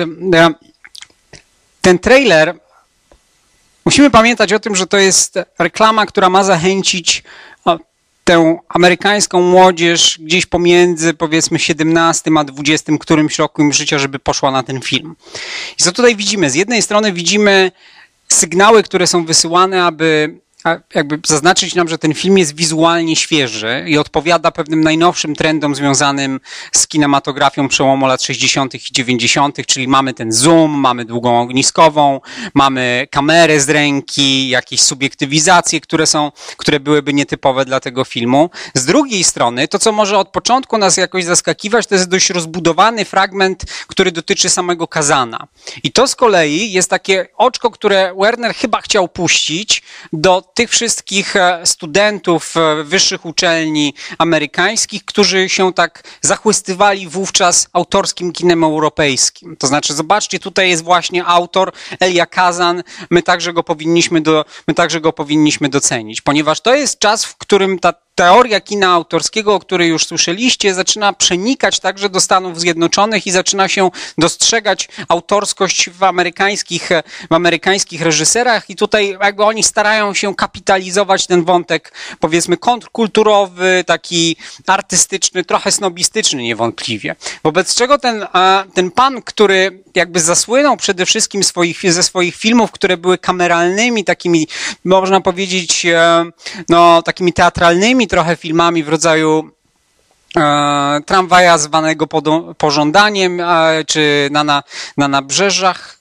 ten trailer, musimy pamiętać o tym, że to jest reklama, która ma zachęcić tę amerykańską młodzież gdzieś pomiędzy, powiedzmy, 17 a 20 którymś rokiem życia, żeby poszła na ten film. I co tutaj widzimy? Z jednej strony widzimy sygnały, które są wysyłane, aby jakby zaznaczyć nam, że ten film jest wizualnie świeży i odpowiada pewnym najnowszym trendom związanym z kinematografią przełomu lat 60. i 90., czyli mamy ten zoom, mamy długą ogniskową, mamy kamerę z ręki, jakieś subiektywizacje, które byłyby nietypowe dla tego filmu. Z drugiej strony, to co może od początku nas jakoś zaskakiwać, to jest dość rozbudowany fragment, który dotyczy samego Kazana. I to z kolei jest takie oczko, które Werner chyba chciał puścić do tych wszystkich studentów wyższych uczelni amerykańskich, którzy się tak zachłystywali wówczas autorskim kinem europejskim. To znaczy, zobaczcie, tutaj jest właśnie autor Elia Kazan, my także go powinniśmy docenić, ponieważ to jest czas, w którym ta teoria kina autorskiego, o której już słyszeliście, zaczyna przenikać także do Stanów Zjednoczonych i zaczyna się dostrzegać autorskość w amerykańskich reżyserach i tutaj jakby oni starają się kapitalizować ten wątek, powiedzmy, kontrkulturowy, taki artystyczny, trochę snobistyczny niewątpliwie. Wobec czego ten pan, który jakby zasłynął przede wszystkim ze swoich filmów, które były kameralnymi, takimi, można powiedzieć, no, takimi teatralnymi trochę filmami w rodzaju Tramwaja zwanego Pożądaniem, czy na nabrzeżach,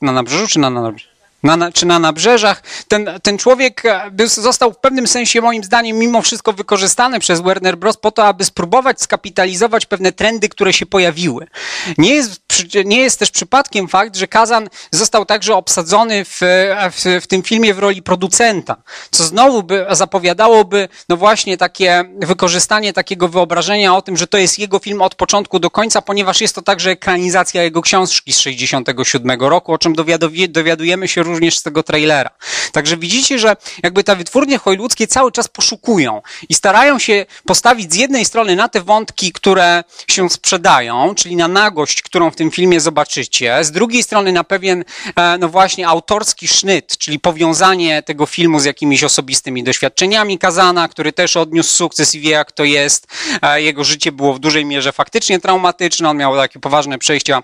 czy na nabrzeżach. Ten człowiek został w pewnym sensie, moim zdaniem, mimo wszystko wykorzystany przez Warner Bros. Po to, aby spróbować skapitalizować pewne trendy, które się pojawiły. Nie jest też przypadkiem fakt, że Kazan został także obsadzony w tym filmie w roli producenta, co znowu zapowiadałoby no właśnie takie wykorzystanie takiego wyobrażenia o tym, że to jest jego film od początku do końca, ponieważ jest to także ekranizacja jego książki z 1967 roku, o czym dowiadujemy się również z tego trailera. Także widzicie, że jakby te wytwórnie hollywoodzkie cały czas poszukują i starają się postawić z jednej strony na te wątki, które się sprzedają, czyli na nagość, którą w tym filmie zobaczycie, z drugiej strony na pewien, no właśnie, autorski sznyt, czyli powiązanie tego filmu z jakimiś osobistymi doświadczeniami Kazana, który też odniósł sukces i wie, jak to jest. Jego życie było w dużej mierze faktycznie traumatyczne, on miał takie poważne przejścia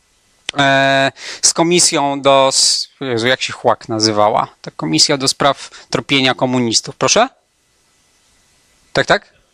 z komisją Jezu, jak się chłak nazywała? Ta komisja do spraw tropienia komunistów. Proszę? Tak?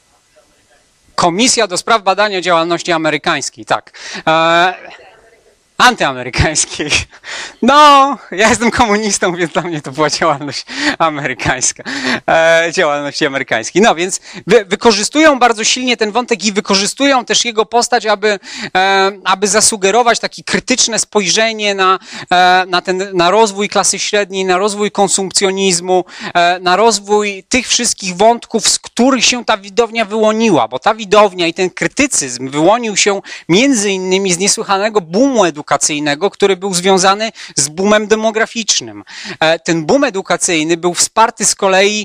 Komisja do spraw badania działalności amerykańskiej, tak. Antyamerykańskiej. No, ja jestem komunistą, więc dla mnie to była działalność amerykańska. Działalności amerykańskiej. No więc wykorzystują bardzo silnie ten wątek i wykorzystują też jego postać, aby zasugerować takie krytyczne spojrzenie na rozwój klasy średniej, na rozwój konsumpcjonizmu, na rozwój tych wszystkich wątków, z których się ta widownia wyłoniła, bo ta widownia i ten krytycyzm wyłonił się między innymi z niesłychanego boomu edukacyjnego, który był związany z boomem demograficznym. Ten boom edukacyjny był wsparty z kolei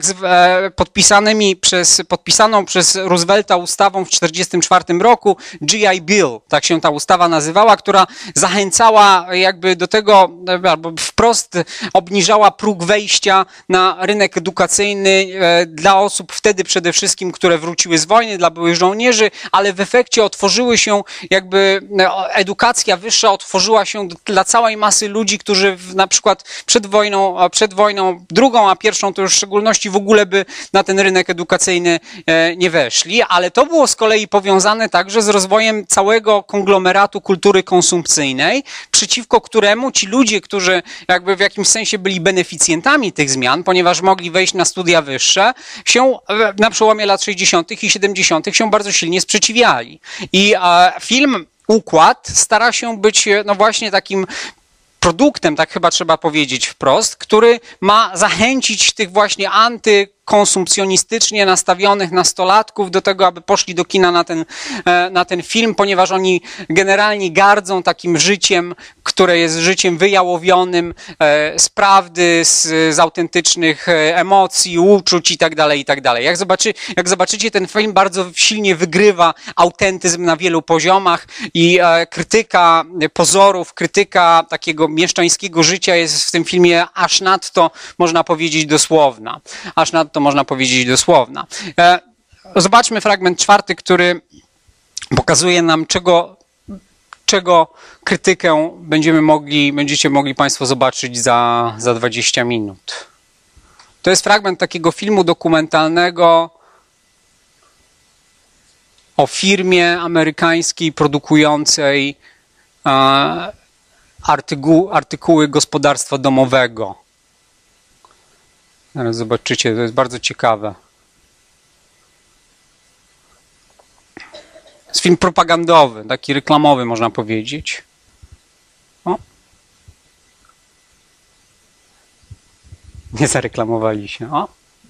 podpisaną przez Roosevelta ustawą w 1944 roku G.I. Bill, tak się ta ustawa nazywała, która zachęcała jakby do tego, albo wprost obniżała próg wejścia na rynek edukacyjny dla osób wtedy przede wszystkim, które wróciły z wojny, dla byłych żołnierzy, ale w efekcie otworzyły się jakby edukacja wyższa otworzyła się dla całej masy ludzi, którzy na przykład przed wojną drugą, a pierwszą to już w szczególności w ogóle by na ten rynek edukacyjny nie weszli, ale to było z kolei powiązane także z rozwojem całego konglomeratu kultury konsumpcyjnej, przeciwko któremu ci ludzie, którzy jakby w jakimś sensie byli beneficjentami tych zmian, ponieważ mogli wejść na studia wyższe, się na przełomie lat 60. i 70. się bardzo silnie sprzeciwiali. I film Układ stara się być no właśnie takim produktem, tak chyba trzeba powiedzieć wprost, który ma zachęcić tych właśnie antykonsumpcjonistycznie nastawionych nastolatków do tego, aby poszli do kina na ten film, ponieważ oni generalnie gardzą takim życiem, które jest życiem wyjałowionym z prawdy, z autentycznych emocji, uczuć i tak dalej, i tak dalej. Jak zobaczycie, ten film bardzo silnie wygrywa autentyzm na wielu poziomach i krytyka pozorów, krytyka takiego mieszczańskiego życia jest w tym filmie aż nadto, można powiedzieć, dosłowna. Aż nadto można powiedzieć dosłowna. Zobaczmy fragment 4, który pokazuje nam, czego krytykę będziecie mogli Państwo zobaczyć za 20 minut. To jest fragment takiego filmu dokumentalnego o firmie amerykańskiej produkującej artykuły gospodarstwa domowego. Zaraz zobaczycie, to jest bardzo ciekawe. To jest film propagandowy, taki reklamowy można powiedzieć. O. Nie zareklamowali się. O.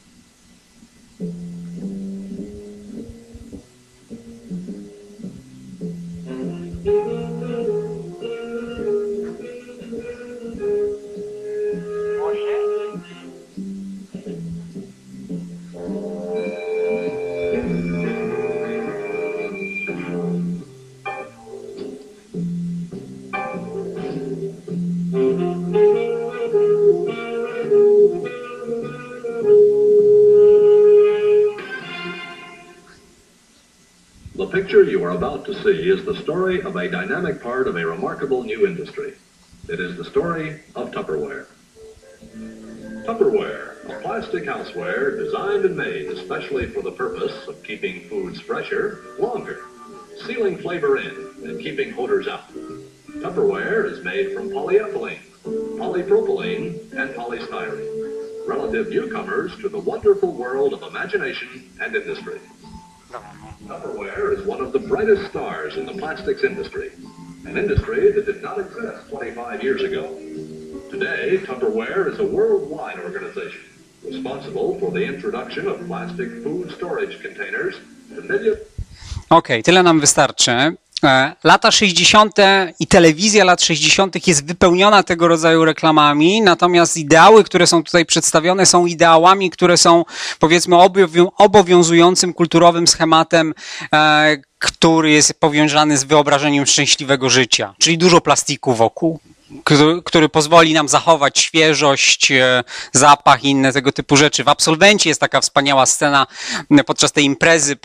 The picture you are about to see is the story of a dynamic part of a remarkable new industry. It is the story of Tupperware. Tupperware, a plastic houseware designed and made especially for the purpose of keeping foods fresher longer, sealing flavor in and keeping odors out. Tupperware is made from polyethylene, polypropylene, and polystyrene, relative newcomers to the wonderful world of imagination and industry. Tupperware is one of the brightest stars in the plastics industry, an industry that did not exist 25 years ago. Today, Tupperware is a worldwide organization responsible for the introduction of plastic food storage containers to millions. Okej, tyle nam wystarczy. Lata 60. i telewizja lat 60. jest wypełniona tego rodzaju reklamami, natomiast ideały, które są tutaj przedstawione, są ideałami, które są, powiedzmy, obowiązującym kulturowym schematem, który jest powiązany z wyobrażeniem szczęśliwego życia, czyli dużo plastiku wokół, który pozwoli nam zachować świeżość, zapach i inne tego typu rzeczy. W Absolwencie jest taka wspaniała scena podczas tej imprezy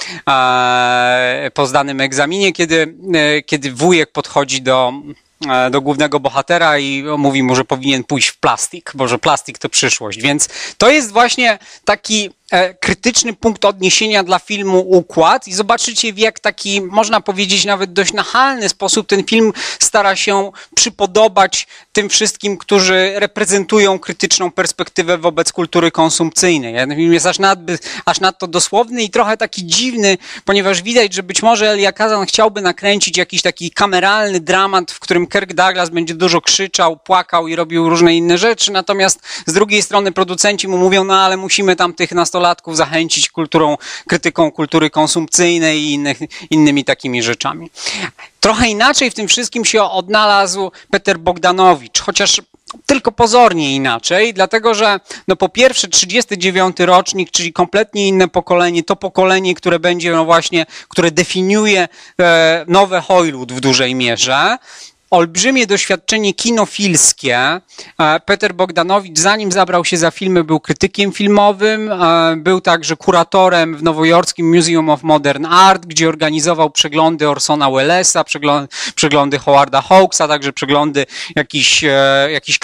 po zdanym egzaminie, kiedy wujek podchodzi do głównego bohatera i mówi mu, że powinien pójść w plastik, bo że plastik to przyszłość. Więc to jest właśnie taki krytyczny punkt odniesienia dla filmu Układ i zobaczycie, w jak taki, można powiedzieć, nawet dość nachalny sposób ten film stara się przypodobać tym wszystkim, którzy reprezentują krytyczną perspektywę wobec kultury konsumpcyjnej. Ten film jest aż nadto dosłowny i trochę taki dziwny, ponieważ widać, że być może Elia Kazan chciałby nakręcić jakiś taki kameralny dramat, w którym Kirk Douglas będzie dużo krzyczał, płakał i robił różne inne rzeczy, natomiast z drugiej strony producenci mu mówią, no ale musimy tam tych nastolatków zachęcić krytyką kultury konsumpcyjnej i innymi takimi rzeczami. Trochę inaczej w tym wszystkim się odnalazł Peter Bogdanowicz, chociaż tylko pozornie inaczej, dlatego że no po pierwsze 39 rocznik, czyli kompletnie inne pokolenie, to pokolenie, które będzie no właśnie, które definiuje nowe Hollywood w dużej mierze. Olbrzymie doświadczenie kinofilskie. Peter Bogdanowicz, zanim zabrał się za filmy, był krytykiem filmowym, był także kuratorem w nowojorskim Museum of Modern Art, gdzie organizował przeglądy Orsona Wellesa, przeglądy Howarda Hawkesa, także przeglądy jakichś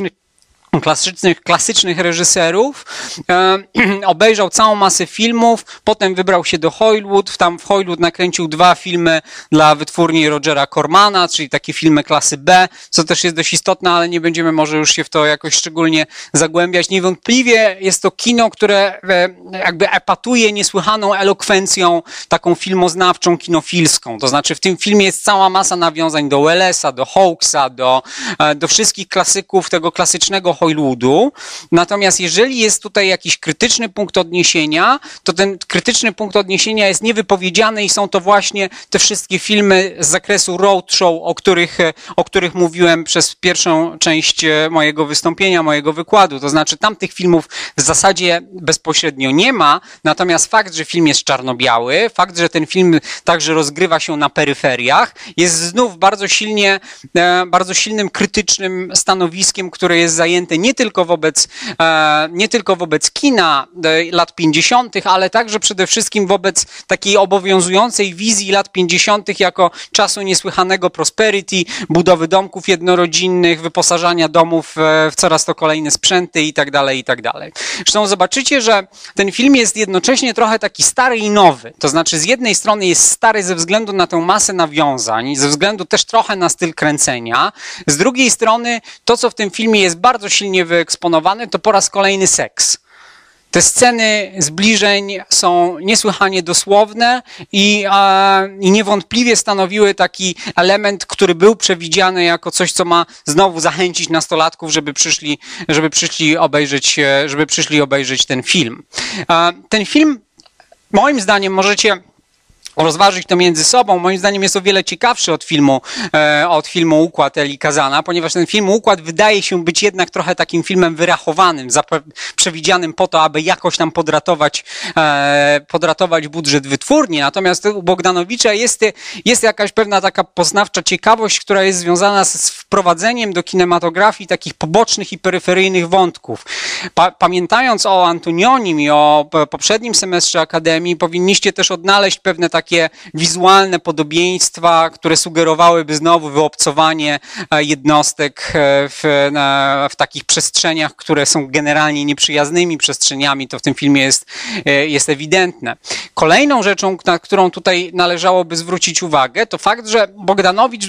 klasycznych reżyserów. Obejrzał całą masę filmów, potem wybrał się do Hollywood. Tam w Hollywood nakręcił 2 filmy dla wytwórni Rogera Cormana, czyli takie filmy klasy B, co też jest dość istotne, ale nie będziemy może już się w to jakoś szczególnie zagłębiać. Niewątpliwie jest to kino, które jakby epatuje niesłychaną elokwencją taką filmoznawczą, kinofilską. To znaczy w tym filmie jest cała masa nawiązań do Wellesa, do Hawkesa, do wszystkich klasyków tego klasycznego Hollywoodu. Natomiast jeżeli jest tutaj jakiś krytyczny punkt odniesienia, to ten krytyczny punkt odniesienia jest niewypowiedziany i są to właśnie te wszystkie filmy z zakresu roadshow, o których mówiłem przez pierwszą część mojego wystąpienia, mojego wykładu. To znaczy tam tych filmów w zasadzie bezpośrednio nie ma, natomiast fakt, że film jest czarno-biały, fakt, że ten film także rozgrywa się na peryferiach, jest znów bardzo silnym krytycznym stanowiskiem, które jest zajęte nie tylko wobec kina lat 50., ale także przede wszystkim wobec takiej obowiązującej wizji lat 50. jako czasu niesłychanego prosperity, budowy domków jednorodzinnych, wyposażania domów w coraz to kolejne sprzęty itd., itd. Zresztą zobaczycie, że ten film jest jednocześnie trochę taki stary i nowy. To znaczy z jednej strony jest stary ze względu na tę masę nawiązań, ze względu też trochę na styl kręcenia. Z drugiej strony to, co w tym filmie jest bardzo silnie wyeksponowane, to po raz kolejny seks. Te sceny zbliżeń są niesłychanie dosłowne i niewątpliwie stanowiły taki element, który był przewidziany jako coś, co ma znowu zachęcić nastolatków, żeby przyszli obejrzeć ten film. Ten film, moim zdaniem, możecie rozważyć to między sobą. Moim zdaniem jest o wiele ciekawszy od filmu Układ Eli Kazana, ponieważ ten film Układ wydaje się być jednak trochę takim filmem wyrachowanym, przewidzianym po to, aby jakoś tam podratować budżet wytwórni. Natomiast u Bogdanowicza jest jakaś pewna taka poznawcza ciekawość, która jest związana z wprowadzeniem do kinematografii takich pobocznych i peryferyjnych wątków. Pamiętając o Antonionim i o poprzednim semestrze Akademii, powinniście też odnaleźć pewne takie wizualne podobieństwa, które sugerowałyby znowu wyobcowanie jednostek w takich przestrzeniach, które są generalnie nieprzyjaznymi przestrzeniami. To w tym filmie jest ewidentne. Kolejną rzeczą, na którą tutaj należałoby zwrócić uwagę, to fakt, że Bogdanowicz w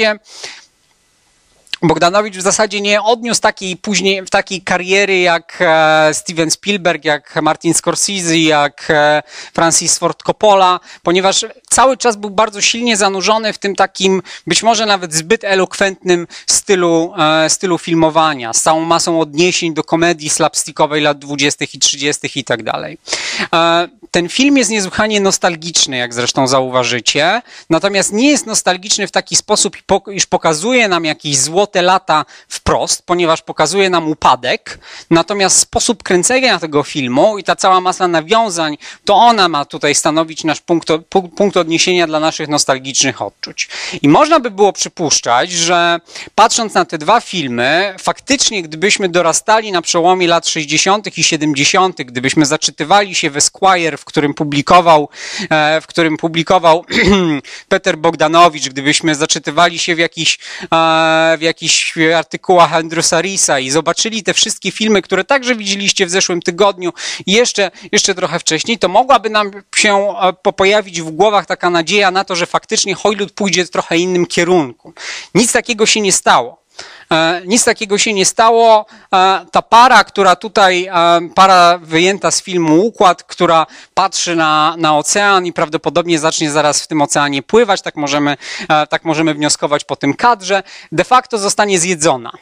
zasadzie nie odniósł takiej kariery jak Steven Spielberg, jak Martin Scorsese, jak Francis Ford Coppola, ponieważ cały czas był bardzo silnie zanurzony w tym takim, być może nawet zbyt elokwentnym stylu filmowania, z całą masą odniesień do komedii slapstickowej lat 20. i 30. i tak dalej. Ten film jest niesłychanie nostalgiczny, jak zresztą zauważycie, natomiast nie jest nostalgiczny w taki sposób, iż pokazuje nam jakieś złote lata wprost, ponieważ pokazuje nam upadek, natomiast sposób kręcenia tego filmu i ta cała masa nawiązań, to ona ma tutaj stanowić nasz punkt odniesienia dla naszych nostalgicznych odczuć. I można by było przypuszczać, że patrząc na te dwa filmy, faktycznie gdybyśmy dorastali na przełomie lat 60. i 70., gdybyśmy zaczytywali się w Esquire, w którym publikował Peter Bogdanowicz, gdybyśmy zaczytywali się w jakichś artykułach Andrewsa Risa i zobaczyli te wszystkie filmy, które także widzieliście w zeszłym tygodniu i jeszcze trochę wcześniej, to mogłaby nam się pojawić w głowach taka nadzieja na to, że faktycznie Hollywood pójdzie w trochę innym kierunku. Nic takiego się nie stało. Nic takiego się nie stało. Ta para, która tutaj, para wyjęta z filmu Układ, która patrzy na ocean i prawdopodobnie zacznie zaraz w tym oceanie pływać, tak możemy wnioskować po tym kadrze, de facto zostanie zjedzona.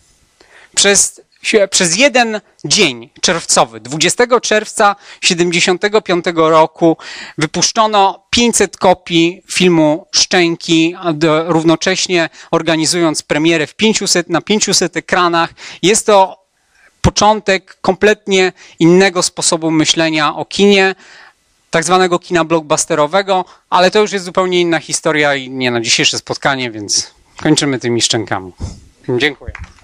Przez jeden dzień czerwcowy, 20 czerwca 1975 roku wypuszczono 500 kopii filmu Szczęki, równocześnie organizując premierę na 500 ekranach. Jest to początek kompletnie innego sposobu myślenia o kinie, tak zwanego kina blockbusterowego, ale to już jest zupełnie inna historia i nie na dzisiejsze spotkanie, więc kończymy tymi szczękami. Dziękuję.